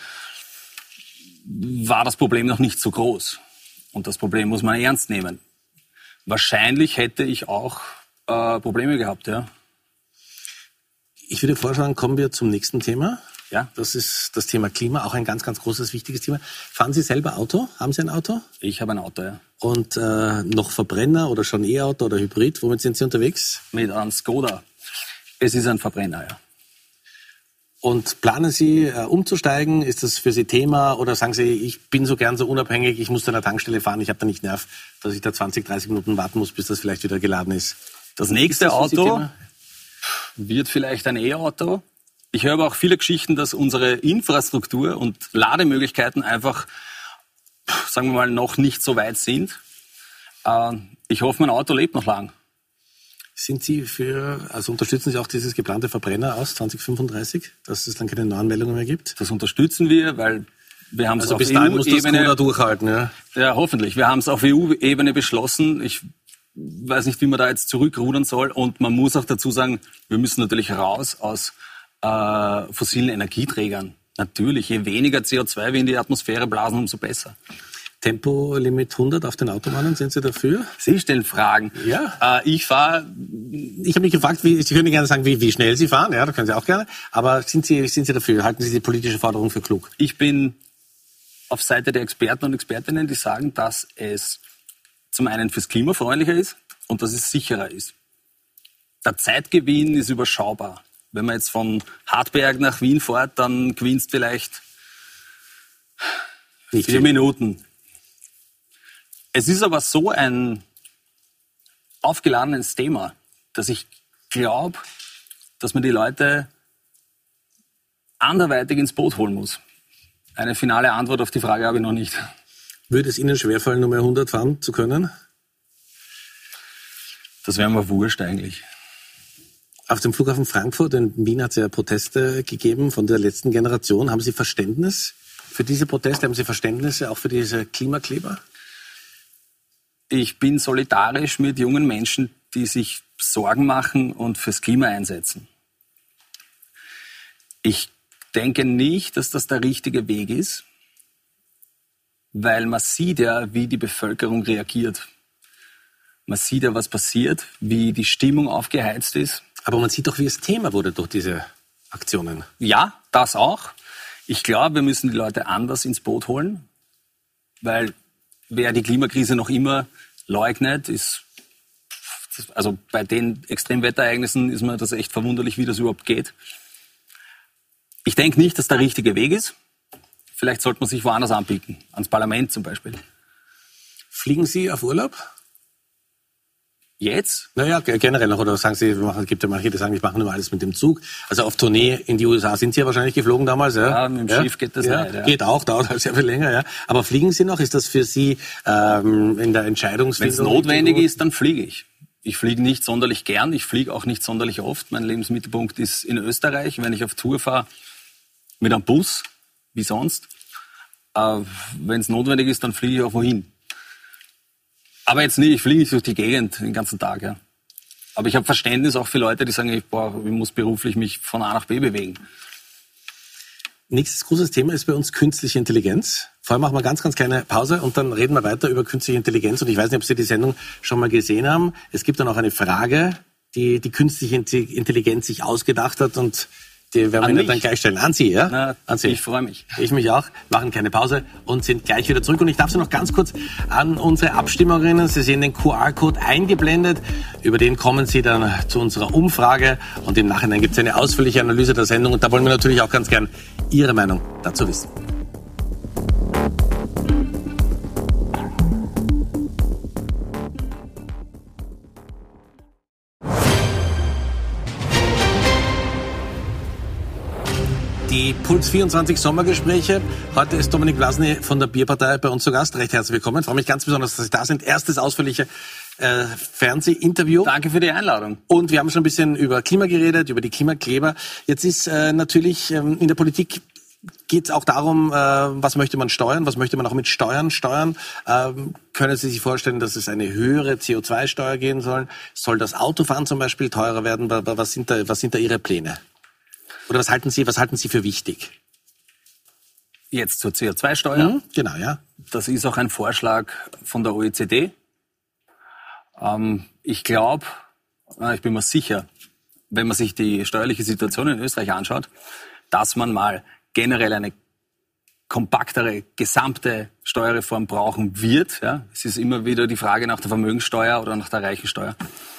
das Problem noch nicht so groß. Und das Problem muss man ernst nehmen. Wahrscheinlich hätte ich auch Probleme gehabt, ja. Ich würde vorschlagen, kommen wir zum nächsten Thema. Ja. Das ist das Thema Klima, auch ein ganz, ganz großes, wichtiges Thema. Fahren Sie selber Auto? Haben Sie ein Auto? Ich habe ein Auto, ja. Und noch Verbrenner oder schon E-Auto oder Hybrid? Womit sind Sie unterwegs? Mit einem Skoda. Es ist ein Verbrenner, ja. Und planen Sie umzusteigen? Ist das für Sie Thema? Oder sagen Sie, ich bin so gern so unabhängig, ich muss zu einer Tankstelle fahren, ich habe da nicht Nerv, dass ich da 20, 30 Minuten warten muss, bis das vielleicht wieder geladen ist? Das nächste Auto wird vielleicht ein E-Auto. Ich höre aber auch viele Geschichten, dass unsere Infrastruktur und Lademöglichkeiten einfach, sagen wir mal, noch nicht so weit sind. Ich hoffe, mein Auto lebt noch lang. Sind Sie unterstützen Sie auch dieses geplante Verbrenner aus 2035, dass es dann keine Neuanmeldungen mehr gibt? Das unterstützen wir, weil wir haben es auf EU-Ebene... muss das Skoda durchhalten, ja? Ja, hoffentlich. Wir haben es auf EU-Ebene beschlossen. Ich weiß nicht, wie man da jetzt zurückrudern soll. Und man muss auch dazu sagen, wir müssen natürlich raus aus fossilen Energieträgern. Natürlich, je weniger CO2 wir in die Atmosphäre blasen, umso besser. Tempolimit 100 auf den Autobahnen, sind Sie dafür? Sie stellen Fragen. Ja. Ich habe mich gefragt, Sie können gerne sagen, wie schnell Sie fahren, ja, das können Sie auch gerne. Aber sind Sie dafür? Halten Sie die politische Forderung für klug? Ich bin auf Seite der Experten und Expertinnen, die sagen, dass es zum einen fürs Klima freundlicher ist und dass es sicherer ist. Der Zeitgewinn ist überschaubar. Wenn man jetzt von Hartberg nach Wien fährt, dann gewinnst vielleicht 4 Minuten. Es ist aber so ein aufgeladenes Thema, dass ich glaube, dass man die Leute anderweitig ins Boot holen muss. Eine finale Antwort auf die Frage habe ich noch nicht. Würde es Ihnen schwerfallen, nur mehr 100 fahren zu können? Das wäre mir wurscht eigentlich. Auf dem Flughafen Frankfurt in Wien hat es ja Proteste gegeben von der letzten Generation. Haben Sie Verständnis für diese Proteste? Haben Sie Verständnis auch für diese Klimakleber? Ich bin solidarisch mit jungen Menschen, die sich Sorgen machen und fürs Klima einsetzen. Ich denke nicht, dass das der richtige Weg ist, weil man sieht ja, wie die Bevölkerung reagiert. Man sieht ja, was passiert, wie die Stimmung aufgeheizt ist. Aber man sieht doch, wie es Thema wurde durch diese Aktionen. Ja, Das auch. Ich glaube, wir müssen die Leute anders ins Boot holen, weil wer die Klimakrise noch immer leugnet, also bei den Extremwetterereignissen ist mir das echt verwunderlich, wie das überhaupt geht. Ich denke nicht, dass der richtige Weg ist. Vielleicht sollte man sich woanders anbieten, ans Parlament zum Beispiel. Fliegen Sie auf Urlaub? Jetzt? Naja, generell noch. Oder sagen Sie, es gibt ja manche, die sagen, ich mache nur alles mit dem Zug. Also auf Tournee in die USA sind Sie ja wahrscheinlich geflogen damals. Ja, mit dem Schiff geht das nicht. Ja. Geht auch, dauert halt sehr viel länger. Ja. Aber fliegen Sie noch? Ist das für Sie in der Entscheidungsfindung? Wenn es notwendig ist, dann fliege ich. Ich fliege nicht sonderlich gern, ich fliege auch nicht sonderlich oft. Mein Lebensmittelpunkt ist in Österreich. Wenn ich auf Tour fahre, mit einem Bus, wie sonst. Wenn es notwendig ist, dann fliege ich auch wohin. Aber jetzt nicht, ich fliege nicht durch die Gegend den ganzen Tag. Ja. Aber ich habe Verständnis auch für Leute, die sagen, ich muss beruflich mich von A nach B bewegen. Nächstes großes Thema ist bei uns künstliche Intelligenz. Vorher machen wir ganz kleine Pause und dann reden wir weiter über künstliche Intelligenz. Und ich weiß nicht, ob Sie die Sendung schon mal gesehen haben. Es gibt dann auch eine Frage, die künstliche Intelligenz sich ausgedacht hat und die werden wir Ihnen dann gleich stellen. An Sie, ja? Na, an Sie. Ich freue mich. Ich mich auch. Machen keine Pause und sind gleich wieder zurück. Und ich darf Sie noch ganz kurz an unsere Abstimmung erinnern. Sie sehen den QR-Code eingeblendet. Über den kommen Sie dann zu unserer Umfrage. Und im Nachhinein gibt es eine ausführliche Analyse der Sendung. Und da wollen wir natürlich auch ganz gern Ihre Meinung dazu wissen. Die Puls 24 Sommergespräche. Heute ist Dominik Vlasny von der Bierpartei bei uns zu Gast. Recht herzlich willkommen. Ich freue mich ganz besonders, dass Sie da sind. Erstes ausführliche Fernsehinterview. Danke für die Einladung. Und wir haben schon ein bisschen über Klima geredet, über die Klimakleber. Jetzt ist natürlich in der Politik geht es auch darum, was möchte man steuern, was möchte man auch mit Steuern steuern. Können Sie sich vorstellen, dass es eine höhere CO2-Steuer geben soll? Soll das Autofahren zum Beispiel teurer werden? Was sind da Ihre Pläne? Oder was halten Sie für wichtig? Jetzt zur CO2-Steuer. Genau, ja. Das ist auch ein Vorschlag von der OECD. Ich glaube, ich bin mir sicher, wenn man sich die steuerliche Situation in Österreich anschaut, dass man mal generell eine kompaktere, gesamte Steuerreform brauchen wird. Ja? Es ist immer wieder die Frage nach der Vermögenssteuer oder nach der Reichensteuer.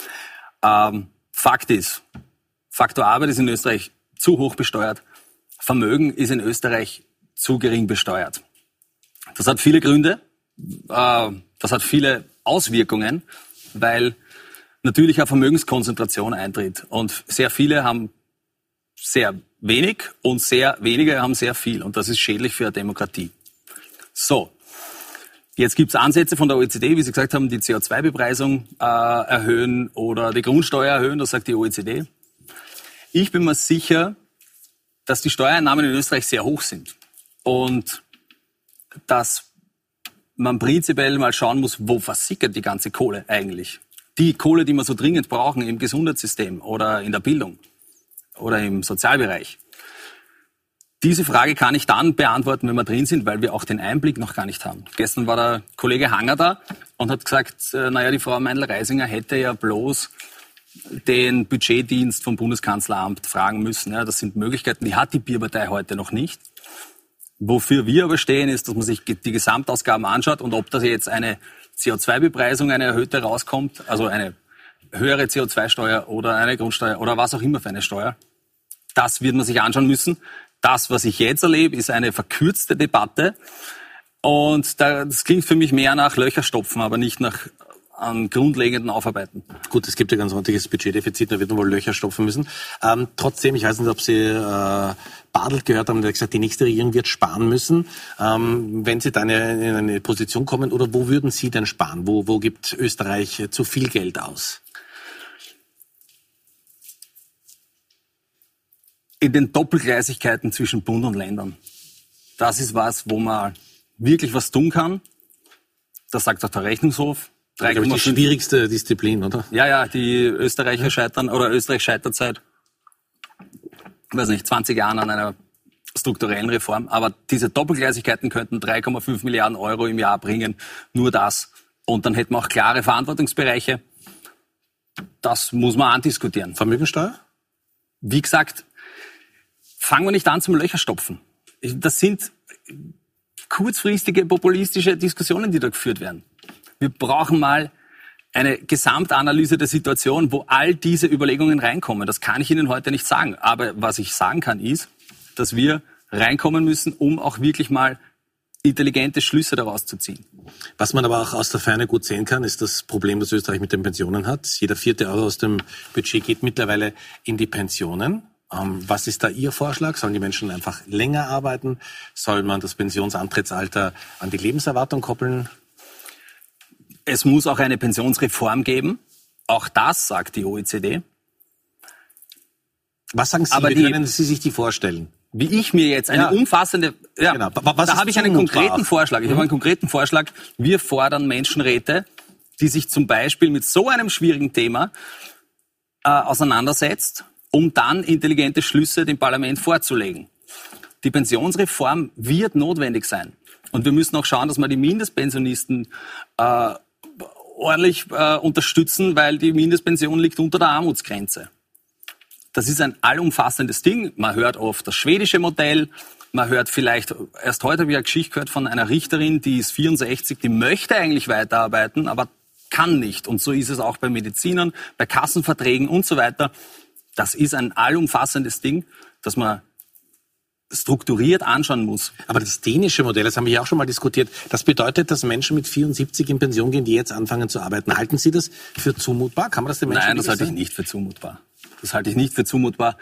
Fakt ist, Faktor Arbeit ist in Österreich zu hoch besteuert. Vermögen ist in Österreich zu gering besteuert. Das hat viele Gründe. Das hat viele Auswirkungen, weil natürlich eine Vermögenskonzentration eintritt. Und sehr viele haben sehr wenig und sehr wenige haben sehr viel. Und das ist schädlich für eine Demokratie. So, jetzt gibt es Ansätze von der OECD, wie Sie gesagt haben, die CO2-Bepreisung erhöhen oder die Grundsteuer erhöhen, das sagt die OECD. Ich bin mir sicher, dass die Steuereinnahmen in Österreich sehr hoch sind und dass man prinzipiell mal schauen muss, wo versickert die ganze Kohle eigentlich. Die Kohle, die wir so dringend brauchen im Gesundheitssystem oder in der Bildung oder im Sozialbereich. Diese Frage kann ich dann beantworten, wenn wir drin sind, weil wir auch den Einblick noch gar nicht haben. Gestern war der Kollege Hanger da und hat gesagt, die Frau Meindl-Reisinger hätte ja bloß den Budgetdienst vom Bundeskanzleramt fragen müssen. Ja, das sind Möglichkeiten, die hat die Bierpartei heute noch nicht. Wofür wir aber stehen, ist, dass man sich die Gesamtausgaben anschaut und ob da jetzt eine CO2-Bepreisung, eine erhöhte rauskommt, also eine höhere CO2-Steuer oder eine Grundsteuer oder was auch immer für eine Steuer, das wird man sich anschauen müssen. Das, was ich jetzt erlebe, ist eine verkürzte Debatte und das klingt für mich mehr nach Löcherstopfen, aber nicht nach an grundlegenden Aufarbeiten. Gut, es gibt ja ganz ordentliches Budgetdefizit, da wird man wohl Löcher stopfen müssen. Trotzdem, ich weiß nicht, ob Sie Bartelt gehört haben, der hat gesagt, die nächste Regierung wird sparen müssen. Wenn Sie dann in eine Position kommen, oder wo würden Sie denn sparen? Wo gibt Österreich zu viel Geld aus? In den Doppelgleisigkeiten zwischen Bund und Ländern. Das ist was, wo man wirklich was tun kann. Das sagt auch der Rechnungshof. Die schwierigste Disziplin, oder? Ja, die Österreicher scheitern, oder Österreich scheitert seit, 20 Jahren an einer strukturellen Reform. Aber diese Doppelgleisigkeiten könnten 3,5 Milliarden Euro im Jahr bringen. Nur das. Und dann hätten wir auch klare Verantwortungsbereiche. Das muss man andiskutieren. Vermögensteuer? Wie gesagt, fangen wir nicht an zum Löcherstopfen. Das sind kurzfristige populistische Diskussionen, die da geführt werden. Wir brauchen mal eine Gesamtanalyse der Situation, wo all diese Überlegungen reinkommen. Das kann ich Ihnen heute nicht sagen. Aber was ich sagen kann, ist, dass wir reinkommen müssen, um auch wirklich mal intelligente Schlüsse daraus zu ziehen. Was man aber auch aus der Ferne gut sehen kann, ist das Problem, das Österreich mit den Pensionen hat. Jeder 4. Euro aus dem Budget geht mittlerweile in die Pensionen. Was ist da Ihr Vorschlag? Sollen die Menschen einfach länger arbeiten? Soll man das Pensionsantrittsalter an die Lebenserwartung koppeln? Es muss auch eine Pensionsreform geben. Auch das sagt die OECD. Was sagen Sie, wie können Sie sich die vorstellen? Wie ich mir jetzt eine umfassende... Ja, genau. Da habe ich einen konkreten Vorschlag. Ich habe einen konkreten Vorschlag. Wir fordern Menschenräte, die sich zum Beispiel mit so einem schwierigen Thema auseinandersetzt, um dann intelligente Schlüsse dem Parlament vorzulegen. Die Pensionsreform wird notwendig sein. Und wir müssen auch schauen, dass wir die Mindestpensionisten ordentlich unterstützen, weil die Mindestpension liegt unter der Armutsgrenze. Das ist ein allumfassendes Ding. Man hört oft das schwedische Modell. Man hört vielleicht, erst heute habe ich eine Geschichte gehört von einer Richterin, die ist 64, die möchte eigentlich weiterarbeiten, aber kann nicht. Und so ist es auch bei Medizinern, bei Kassenverträgen und so weiter. Das ist ein allumfassendes Ding, das man strukturiert anschauen muss. Aber das dänische Modell, das haben wir ja auch schon mal diskutiert, das bedeutet, dass Menschen mit 74 in Pension gehen, die jetzt anfangen zu arbeiten. Halten Sie das für zumutbar? Kann man das den Menschen Nein, das halte ich nicht für zumutbar. Das halte ich nicht für zumutbar.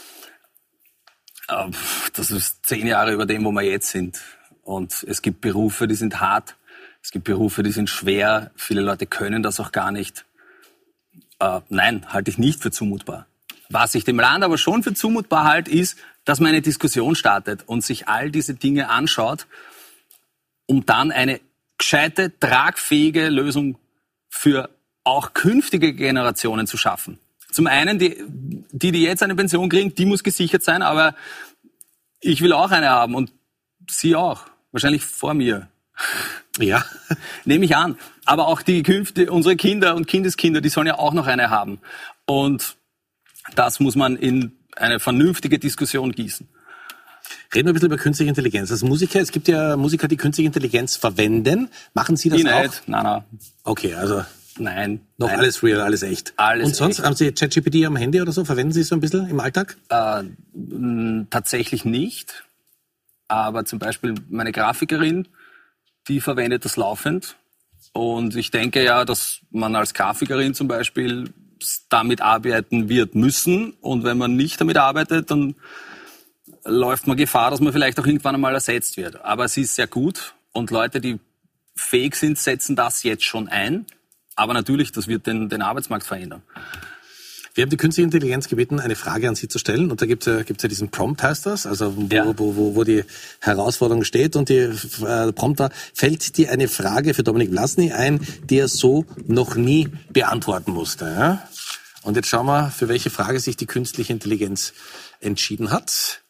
Das ist 10 Jahre über dem, wo wir jetzt sind. Und es gibt Berufe, die sind hart. Es gibt Berufe, die sind schwer. Viele Leute können das auch gar nicht. Nein, halte ich nicht für zumutbar. Was ich dem Land aber schon für zumutbar halte, ist, dass man eine Diskussion startet und sich all diese Dinge anschaut, um dann eine gescheite, tragfähige Lösung für auch künftige Generationen zu schaffen. Zum einen, die jetzt eine Pension kriegen, die muss gesichert sein, aber ich will auch eine haben und Sie auch. Wahrscheinlich vor mir. Ja. Nehme ich an. Aber auch unsere Kinder und Kindeskinder, die sollen ja auch noch eine haben. Und das muss man in eine vernünftige Diskussion gießen. Reden wir ein bisschen über künstliche Intelligenz. Als Musiker, es gibt ja Musiker, die künstliche Intelligenz verwenden. Machen Sie das auch? Nicht. Nein. Okay, also nein. Alles real, alles echt. Alles und sonst, echt. Haben Sie ChatGPT am Handy oder so? Verwenden Sie es so ein bisschen im Alltag? Tatsächlich nicht. Aber zum Beispiel meine Grafikerin, die verwendet das laufend. Und ich denke ja, dass man als Grafikerin zum Beispiel damit arbeiten wird müssen. Und wenn man nicht damit arbeitet, dann läuft man Gefahr, dass man vielleicht auch irgendwann einmal ersetzt wird. Aber sie ist sehr gut und Leute, die fähig sind, setzen das jetzt schon ein. Aber natürlich, das wird den Arbeitsmarkt verändern. Wir haben die künstliche Intelligenz gebeten, eine Frage an Sie zu stellen. Und da gibt's ja diesen Prompt, heißt das, also wo die Herausforderung steht. Und die Prompter fällt dir eine Frage für Dominik Vlasny ein, die er so noch nie beantworten musste. Ja? Und jetzt schauen wir, für welche Frage sich die künstliche Intelligenz entschieden hat.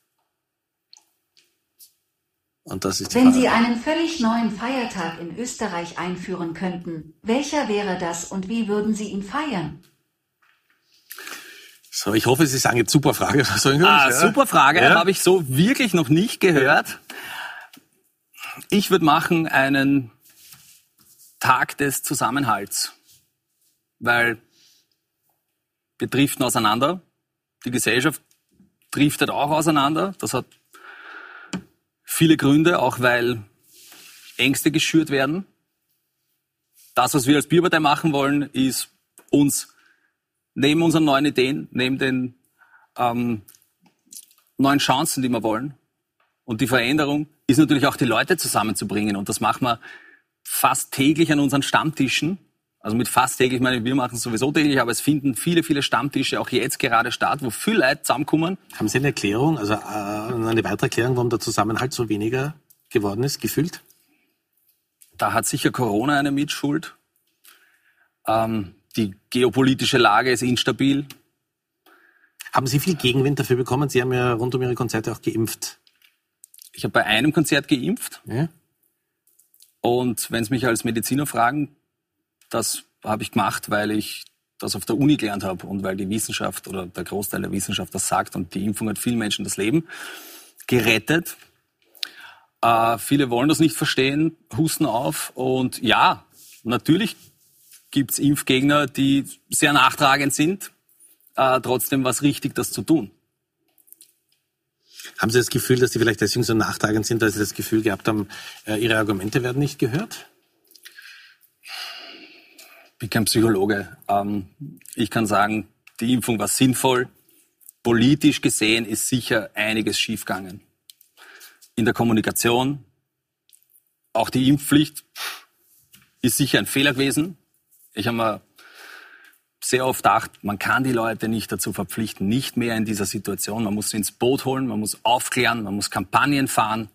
Und das ist die Wenn Frage. Sie einen völlig neuen Feiertag in Österreich einführen könnten, welcher wäre das und wie würden Sie ihn feiern? So, ich hoffe, Sie sagen jetzt super Frage. Super Frage, habe ich so wirklich noch nicht gehört. Ich würde machen einen Tag des Zusammenhalts, weil wir driften auseinander. Die Gesellschaft driftet auch auseinander. Das hat viele Gründe, auch weil Ängste geschürt werden. Das, was wir als Bierpartei machen wollen, ist uns neben unseren neuen Ideen, neben den neuen Chancen, die wir wollen und die Veränderung, ist natürlich auch die Leute zusammenzubringen. Und das machen wir fast täglich an unseren Stammtischen. Also mit fast täglich, ich meine, wir machen es sowieso täglich, aber es finden viele, viele Stammtische auch jetzt gerade statt, wo viele Leute zusammenkommen. Haben Sie eine Erklärung, also eine weitere Erklärung, warum der Zusammenhalt so weniger geworden ist, gefühlt? Da hat sicher Corona eine Mitschuld. Die geopolitische Lage ist instabil. Haben Sie viel Gegenwind dafür bekommen? Sie haben ja rund um Ihre Konzerte auch geimpft. Ich habe bei einem Konzert geimpft. Ja. Und wenn Sie mich als Mediziner fragen, das habe ich gemacht, weil ich das auf der Uni gelernt habe und weil die Wissenschaft oder der Großteil der Wissenschaft das sagt und die Impfung hat vielen Menschen das Leben gerettet. Viele wollen das nicht verstehen, husten auf und ja, natürlich gibt es Impfgegner, die sehr nachtragend sind. Trotzdem war es richtig, das zu tun. Haben Sie das Gefühl, dass die vielleicht deswegen so nachtragend sind, dass Sie das Gefühl gehabt haben, Ihre Argumente werden nicht gehört? Ich bin kein Psychologe. Ich kann sagen, die Impfung war sinnvoll. Politisch gesehen ist sicher einiges schiefgegangen. In der Kommunikation, auch die Impfpflicht ist sicher ein Fehler gewesen. Ich habe mir sehr oft gedacht, man kann die Leute nicht dazu verpflichten, nicht mehr in dieser Situation. Man muss sie ins Boot holen, man muss aufklären, man muss Kampagnen fahren,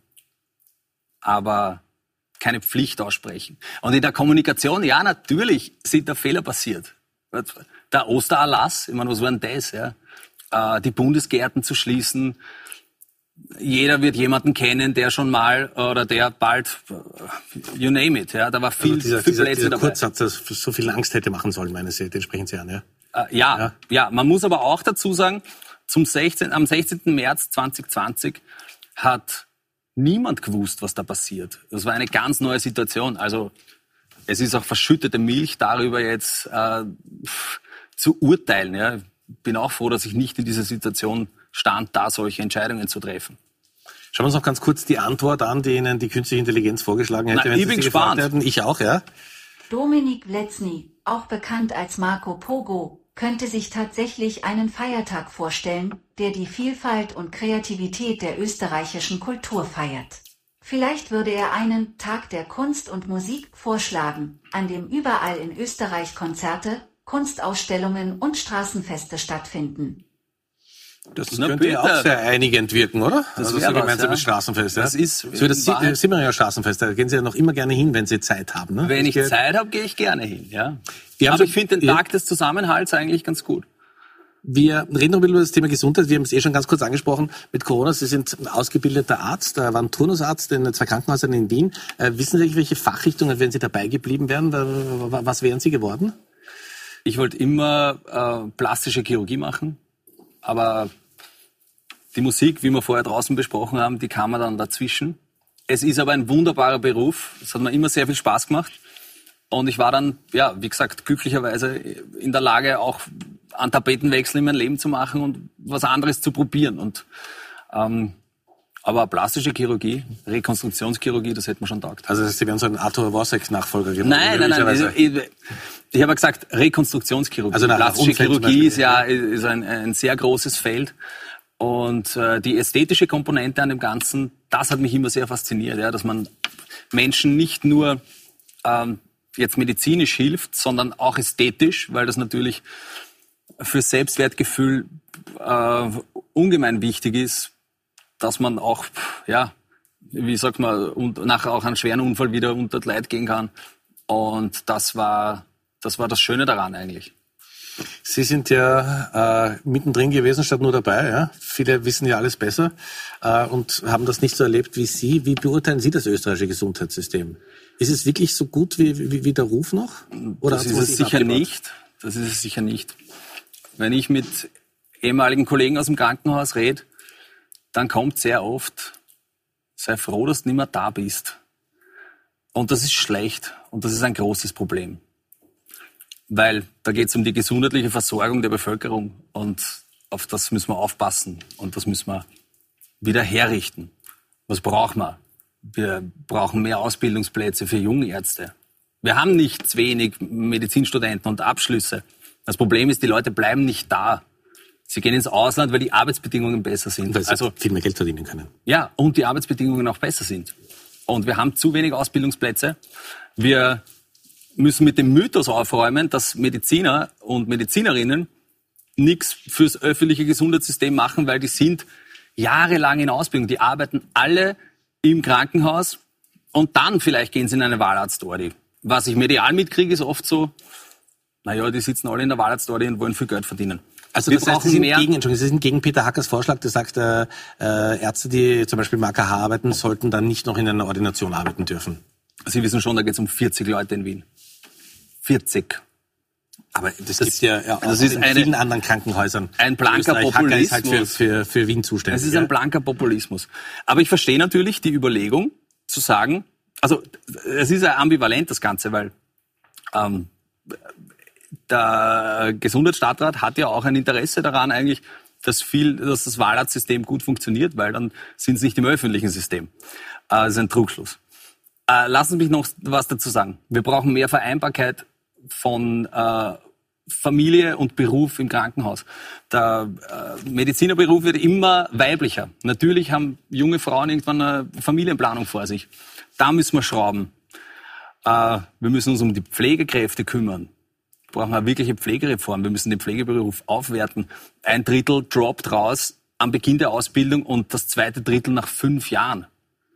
aber keine Pflicht aussprechen. Und in der Kommunikation, ja, natürlich sind da Fehler passiert. Der Ostererlass, ich meine, was war denn das? Ja? Die Bundesgärten zu schließen. Jeder wird jemanden kennen, der schon mal oder der bald, you name it. Ja? Da war viel dieser Kurzsatz, dass so viel Angst hätte machen sollen, meinen Sie, den sprechen Sie an, ja? Ja, man muss aber auch dazu sagen, am 16. März 2020 hat niemand gewusst, was da passiert. Das war eine ganz neue Situation. Also es ist auch verschüttete Milch, darüber jetzt zu urteilen. Ja? Ich bin auch froh, dass ich nicht in dieser Situation stand, da solche Entscheidungen zu treffen. Schauen wir uns noch ganz kurz die Antwort an, die Ihnen die künstliche Intelligenz vorgeschlagen hätte. Ich bin gespannt. Ich auch, ja. Dominik Vlecny, auch bekannt als Marco Pogo, könnte sich tatsächlich einen Feiertag vorstellen, der die Vielfalt und Kreativität der österreichischen Kultur feiert. Vielleicht würde er einen Tag der Kunst und Musik vorschlagen, an dem überall in Österreich Konzerte, Kunstausstellungen und Straßenfeste stattfinden. Das könnte ja auch sehr einigend wirken, oder? Das also ist so gemeinsames Straßenfest. Das ist so das Simmeringer Straßenfest. Da gehen Sie ja noch immer gerne hin, wenn Sie Zeit haben. Ne? Wenn ich Zeit habe, gehe ich gerne hin. Ja. Aber ich finde den Tag des Zusammenhalts eigentlich ganz gut. Wir reden noch ein bisschen über das Thema Gesundheit. Wir haben es schon ganz kurz angesprochen mit Corona. Sie sind ausgebildeter Arzt, waren Turnusarzt in 2 Krankenhäusern in Wien. Wissen Sie, welche Fachrichtungen, wenn Sie dabei geblieben wären, was wären Sie geworden? Ich wollte immer plastische Chirurgie machen. Aber die Musik, wie wir vorher draußen besprochen haben, die kam mir dann dazwischen. Es ist aber ein wunderbarer Beruf. Es hat mir immer sehr viel Spaß gemacht. Und ich war dann, ja, wie gesagt, glücklicherweise in der Lage, auch einen Tapetenwechsel in mein Leben zu machen und was anderes zu probieren. Und, aber plastische Chirurgie, Rekonstruktionschirurgie, das hätte man schon taugt. Also Sie wären so ein Arthur Worsack-Nachfolger geworden? Nein. Ich habe gesagt Rekonstruktionschirurgie. Also plastische Chirurgie ist ein sehr großes Feld. Und die ästhetische Komponente an dem Ganzen, das hat mich immer sehr fasziniert, ja, dass man Menschen nicht nur jetzt medizinisch hilft, sondern auch ästhetisch, weil das natürlich für Selbstwertgefühl ungemein wichtig ist, dass man auch, ja, wie sagt man, und nachher auch einen schweren Unfall wieder unter das Leid gehen kann. Und das war das Schöne daran eigentlich. Sie sind ja mittendrin gewesen, statt nur dabei. Ja? Viele wissen ja alles besser und haben das nicht so erlebt wie Sie. Wie beurteilen Sie das österreichische Gesundheitssystem? Ist es wirklich so gut wie der Ruf noch? Oder das ist es sicher nicht. Das ist es sicher nicht. Wenn ich mit ehemaligen Kollegen aus dem Krankenhaus rede, dann kommt sehr oft, sei froh, dass du nicht mehr da bist. Und das ist schlecht und das ist ein großes Problem. Weil da geht es um die gesundheitliche Versorgung der Bevölkerung und auf das müssen wir aufpassen und das müssen wir wieder herrichten. Was brauchen wir? Wir brauchen mehr Ausbildungsplätze für Jungärzte. Wir haben nicht zu wenig Medizinstudenten und Abschlüsse. Das Problem ist, die Leute bleiben nicht da. Sie gehen ins Ausland, weil die Arbeitsbedingungen besser sind. Weil sie viel mehr Geld verdienen können. Ja, und die Arbeitsbedingungen auch besser sind. Und wir haben zu wenig Ausbildungsplätze. Wir müssen mit dem Mythos aufräumen, dass Mediziner und Medizinerinnen nichts fürs öffentliche Gesundheitssystem machen, weil die sind jahrelang in Ausbildung. Die arbeiten alle im Krankenhaus und dann vielleicht gehen sie in eine Wahlarztordie. Was ich medial mitkriege, ist oft so, naja, die sitzen alle in der Wahlarztordie und wollen viel Geld verdienen. Also das heißt, Sie sind gegen Peter Hackers Vorschlag, der sagt, Ärzte, die zum Beispiel im AKH arbeiten, sollten dann nicht noch in einer Ordination arbeiten dürfen. Sie wissen schon, da geht es um 40 Leute in Wien. 40. Aber das gibt ja auch das in vielen anderen Krankenhäusern. Ein blanker Populismus. Ist halt für Wien zuständig. Es ist ein blanker Populismus. Aber ich verstehe natürlich die Überlegung, zu sagen, also es ist ja ambivalent das Ganze, weil der Gesundheitsstadtrat hat ja auch ein Interesse daran eigentlich, dass das Wahlarztsystem gut funktioniert, weil dann sind sie nicht im öffentlichen System. Das ist ein Trugschluss. Lassen Sie mich noch was dazu sagen. Wir brauchen mehr Vereinbarkeit von Familie und Beruf im Krankenhaus. Der Medizinerberuf wird immer weiblicher. Natürlich haben junge Frauen irgendwann eine Familienplanung vor sich. Da müssen wir schrauben. Wir müssen uns um die Pflegekräfte kümmern. Wir brauchen eine wirkliche Pflegereform. Wir müssen den Pflegeberuf aufwerten. 1/3 droppt raus am Beginn der Ausbildung und das 2. Drittel nach 5 Jahren.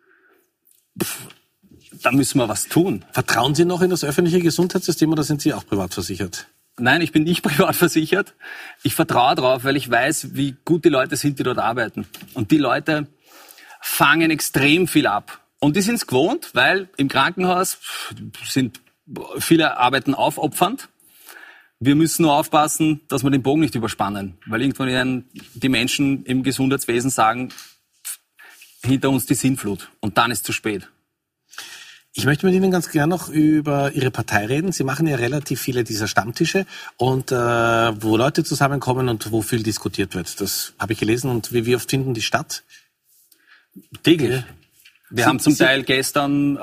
Da müssen wir was tun. Vertrauen Sie noch in das öffentliche Gesundheitssystem oder sind Sie auch privat versichert? Nein, ich bin nicht privat versichert. Ich vertraue darauf, weil ich weiß, wie gut die Leute sind, die dort arbeiten. Und die Leute fangen extrem viel ab. Und die sind es gewohnt, weil im Krankenhaus sind viele arbeiten aufopfernd. Wir müssen nur aufpassen, dass wir den Bogen nicht überspannen. Weil irgendwann die Menschen im Gesundheitswesen sagen, hinter uns die Sintflut. Und dann ist es zu spät. Ich möchte mit Ihnen ganz gerne noch über Ihre Partei reden. Sie machen ja relativ viele dieser Stammtische und wo Leute zusammenkommen und wo viel diskutiert wird. Das habe ich gelesen. Und wie oft finden die statt? Täglich. Wir haben zum Teil gestern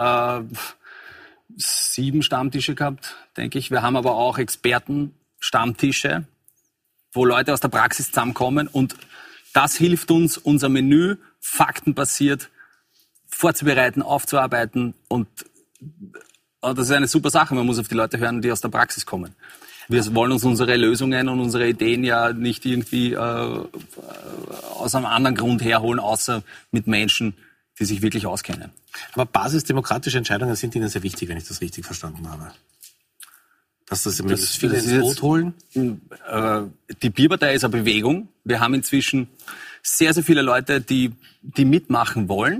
7 Stammtische gehabt, denke ich. Wir haben aber auch Experten-Stammtische, wo Leute aus der Praxis zusammenkommen. Und das hilft uns, unser Menü faktenbasiert vorzubereiten, aufzuarbeiten. Und das ist eine super Sache. Man muss auf die Leute hören, die aus der Praxis kommen. Wir wollen uns unsere Lösungen und unsere Ideen ja nicht irgendwie aus einem anderen Grund herholen, außer mit Menschen, die sich wirklich auskennen. Aber basisdemokratische Entscheidungen sind Ihnen sehr wichtig, wenn ich das richtig verstanden habe. Dass das viele ins Boot holen? Die Bierpartei ist eine Bewegung. Wir haben inzwischen sehr, sehr viele Leute, die mitmachen wollen.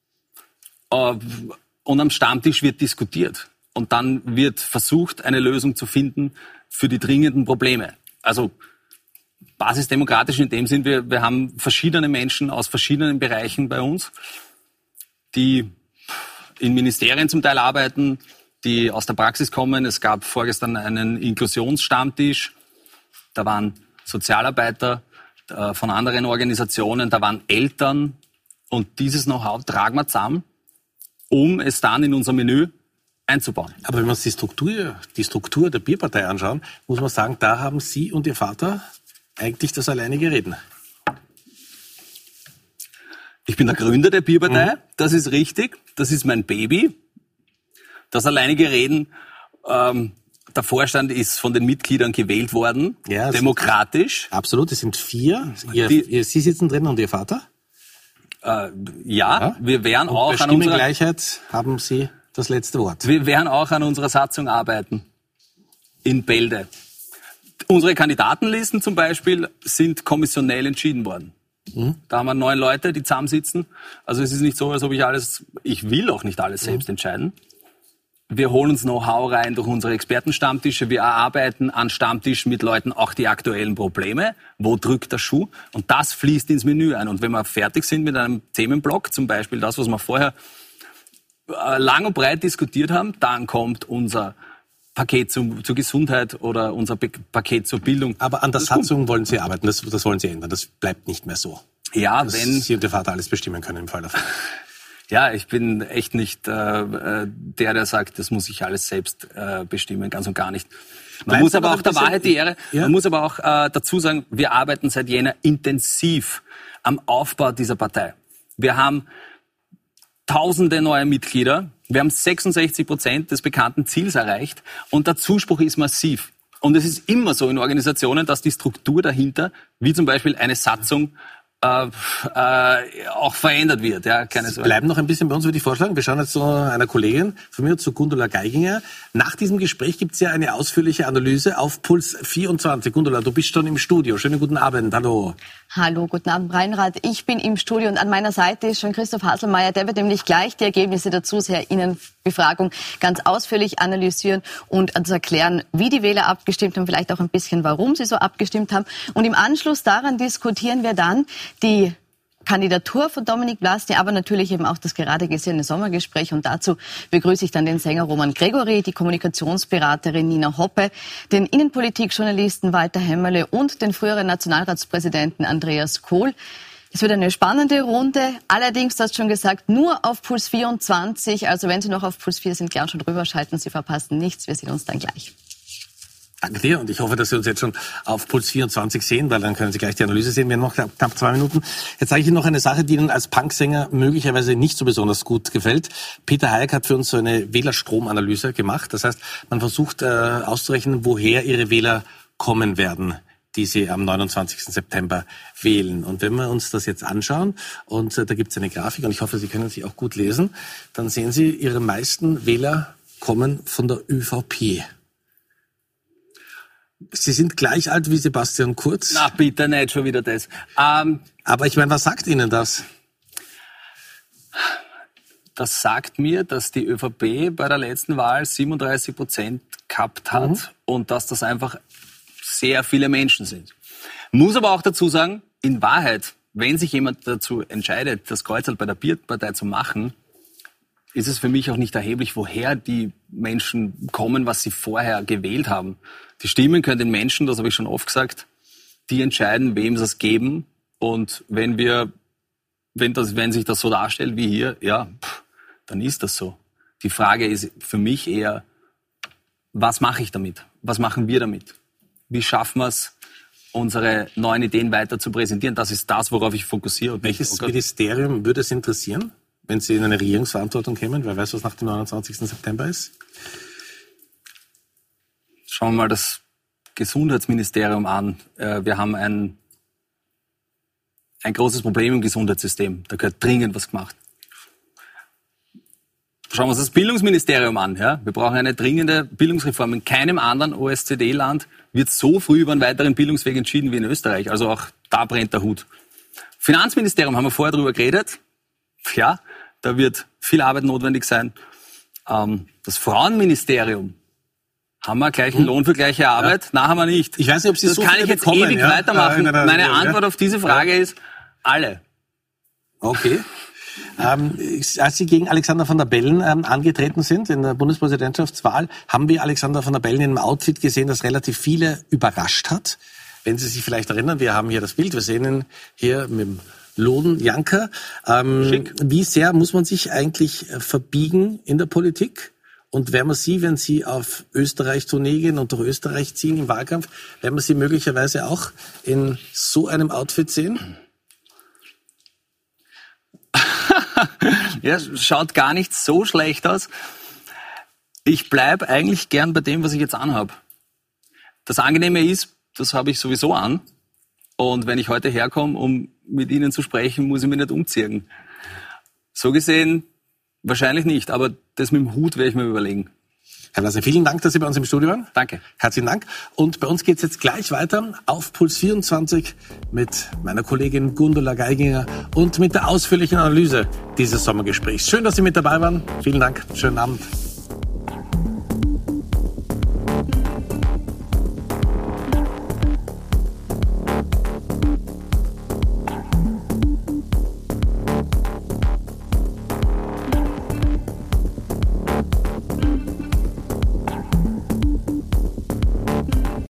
Und am Stammtisch wird diskutiert. Und dann wird versucht, eine Lösung zu finden für die dringenden Probleme. Also basisdemokratisch in dem Sinn, wir haben verschiedene Menschen aus verschiedenen Bereichen bei uns, die in Ministerien zum Teil arbeiten, die aus der Praxis kommen. Es gab vorgestern einen Inklusionsstammtisch. Da waren Sozialarbeiter von anderen Organisationen, da waren Eltern. Und dieses Know-how tragen wir zusammen, um es dann in unser Menü einzubauen. Aber wenn wir uns die Struktur der Bierpartei anschauen, muss man sagen, da haben Sie und Ihr Vater eigentlich das alleinige Reden. Ich bin der Gründer der Bierpartei, das ist richtig, das ist mein Baby. Das alleinige Reden, der Vorstand ist von den Mitgliedern gewählt worden, ja, demokratisch. Absolut, es sind 4. Sie sitzen drin und Ihr Vater? Ja, wir werden auch an unserer Stimmengleichheit haben Sie das letzte Wort. Wir werden auch an unserer Satzung arbeiten in Bälde. Unsere Kandidatenlisten zum Beispiel sind kommissionell entschieden worden. Da haben wir 9 Leute, die zusammensitzen. Also es ist nicht so, als ob ich will auch nicht alles selbst entscheiden. Wir holen uns Know-how rein durch unsere Expertenstammtische. Wir erarbeiten an Stammtisch mit Leuten auch die aktuellen Probleme. Wo drückt der Schuh? Und das fließt ins Menü ein. Und wenn wir fertig sind mit einem Themenblock, zum Beispiel das, was wir vorher lang und breit diskutiert haben, dann kommt unser Paket zur Gesundheit oder unser Paket zur Bildung. Aber an der Satzung wollen Sie arbeiten, das wollen Sie ändern. Das bleibt nicht mehr so. Ja, dass Sie und der Vater alles bestimmen können im Fall davon. Ja, ich bin echt nicht der sagt, das muss ich alles selbst bestimmen, ganz und gar nicht. Man muss aber auch der Wahrheit die Ehre, man muss aber auch dazu sagen, wir arbeiten seit Jänner intensiv am Aufbau dieser Partei. Wir haben tausende neue Mitglieder, wir haben 66% des bekannten Ziels erreicht und der Zuspruch ist massiv. Und es ist immer so in Organisationen, dass die Struktur dahinter, wie zum Beispiel eine Satzung, auch verändert wird. Ja, keine Sorge. Sie bleiben noch ein bisschen bei uns, würde ich vorschlagen. Wir schauen jetzt zu einer Kollegin von mir, zu Gundula Geiginger. Nach diesem Gespräch gibt es ja eine ausführliche Analyse auf Puls 24. Gundula, du bist schon im Studio. Schönen guten Abend. Hallo. Hallo, guten Abend, Reinhard. Ich bin im Studio und an meiner Seite ist schon Christoph Hasselmeier. Der wird nämlich gleich die Ergebnisse der Zuseherinnenbefragung ganz ausführlich analysieren und uns erklären, wie die Wähler abgestimmt haben, vielleicht auch ein bisschen, warum sie so abgestimmt haben. Und im Anschluss daran diskutieren wir dann die Kandidatur von Dominik Vlasny, aber natürlich eben auch das gerade gesehene Sommergespräch. Und dazu begrüße ich dann den Sänger Roman Gregory, die Kommunikationsberaterin Nina Hoppe, den Innenpolitikjournalisten Walter Hämmerle und den früheren Nationalratspräsidenten Andreas Kohl. Es wird eine spannende Runde. Allerdings, du hast schon gesagt, nur auf Puls 24. Also wenn Sie noch auf Puls 4 sind, gern schon rüberschalten. Sie verpassen nichts. Wir sehen uns dann gleich. Danke dir und ich hoffe, dass Sie uns jetzt schon auf Puls 24 sehen, weil dann können Sie gleich die Analyse sehen. Wir haben noch knapp 2 Minuten. Jetzt sage ich Ihnen noch eine Sache, die Ihnen als Punksänger möglicherweise nicht so besonders gut gefällt. Peter Hayek hat für uns so eine Wählerstromanalyse gemacht. Das heißt, man versucht auszurechnen, woher Ihre Wähler kommen werden, die Sie am 29. September wählen. Und wenn wir uns das jetzt anschauen, und da gibt es eine Grafik, und ich hoffe, Sie können sie auch gut lesen, dann sehen Sie, Ihre meisten Wähler kommen von der ÖVP. Sie sind gleich alt wie Sebastian Kurz. Na bitte nicht, schon wieder das. Aber ich meine, was sagt Ihnen das? Das sagt mir, dass die ÖVP bei der letzten Wahl 37% gehabt hat und dass das einfach sehr viele Menschen sind. Muss aber auch dazu sagen, in Wahrheit, wenn sich jemand dazu entscheidet, das Kreuzerl bei der Bierpartei zu machen, ist es für mich auch nicht erheblich, woher die Menschen kommen, was sie vorher gewählt haben. Die Stimmen können den Menschen, das habe ich schon oft gesagt, die entscheiden, wem sie es geben. Und wenn sich das so darstellt wie hier, ja, dann ist das so. Die Frage ist für mich eher, was mache ich damit? Was machen wir damit? Wie schaffen wir es, unsere neuen Ideen weiter zu präsentieren? Das ist das, worauf ich fokussiere. Und welches Ministerium würde es interessieren, wenn Sie in eine Regierungsverantwortung kämen? Wer weiß, was nach dem 29. September ist? Schauen wir mal das Gesundheitsministerium an. Wir haben ein großes Problem im Gesundheitssystem. Da gehört dringend was gemacht. Schauen wir uns das Bildungsministerium an. Ja? Wir brauchen eine dringende Bildungsreform. In keinem anderen OECD-Land wird so früh über einen weiteren Bildungsweg entschieden wie in Österreich. Also auch da brennt der Hut. Finanzministerium haben wir vorher drüber geredet. Ja, da wird viel Arbeit notwendig sein. Das Frauenministerium. Haben wir gleichen Lohn für gleiche Arbeit? Ja. Nein, haben wir nicht. Ich weiß nicht, ob Sie das kann ich jetzt ewig weitermachen. Meine Antwort auf diese Frage ist, alle. Okay. Als Sie gegen Alexander Van der Bellen angetreten sind in der Bundespräsidentschaftswahl, haben wir Alexander Van der Bellen in einem Outfit gesehen, das relativ viele überrascht hat. Wenn Sie sich vielleicht erinnern, wir haben hier das Bild, wir sehen ihn hier mit dem Lodenjanker. Wie sehr muss man sich eigentlich verbiegen in der Politik? Und werden wir Sie, wenn Sie auf Österreich-Tournee gehen und durch Österreich ziehen im Wahlkampf, werden wir Sie möglicherweise auch in so einem Outfit sehen? Ja, schaut gar nicht so schlecht aus. Ich bleibe eigentlich gern bei dem, was ich jetzt anhabe. Das Angenehme ist, das habe ich sowieso an. Und wenn ich heute herkomme, um mit Ihnen zu sprechen, muss ich mich nicht umziehen. So gesehen wahrscheinlich nicht, aber das mit dem Hut werde ich mir überlegen. Herr Vlasny, vielen Dank, dass Sie bei uns im Studio waren. Danke. Herzlichen Dank. Und bei uns geht es jetzt gleich weiter auf Puls 24 mit meiner Kollegin Gundula Geiginger und mit der ausführlichen Analyse dieses Sommergesprächs. Schön, dass Sie mit dabei waren. Vielen Dank. Schönen Abend.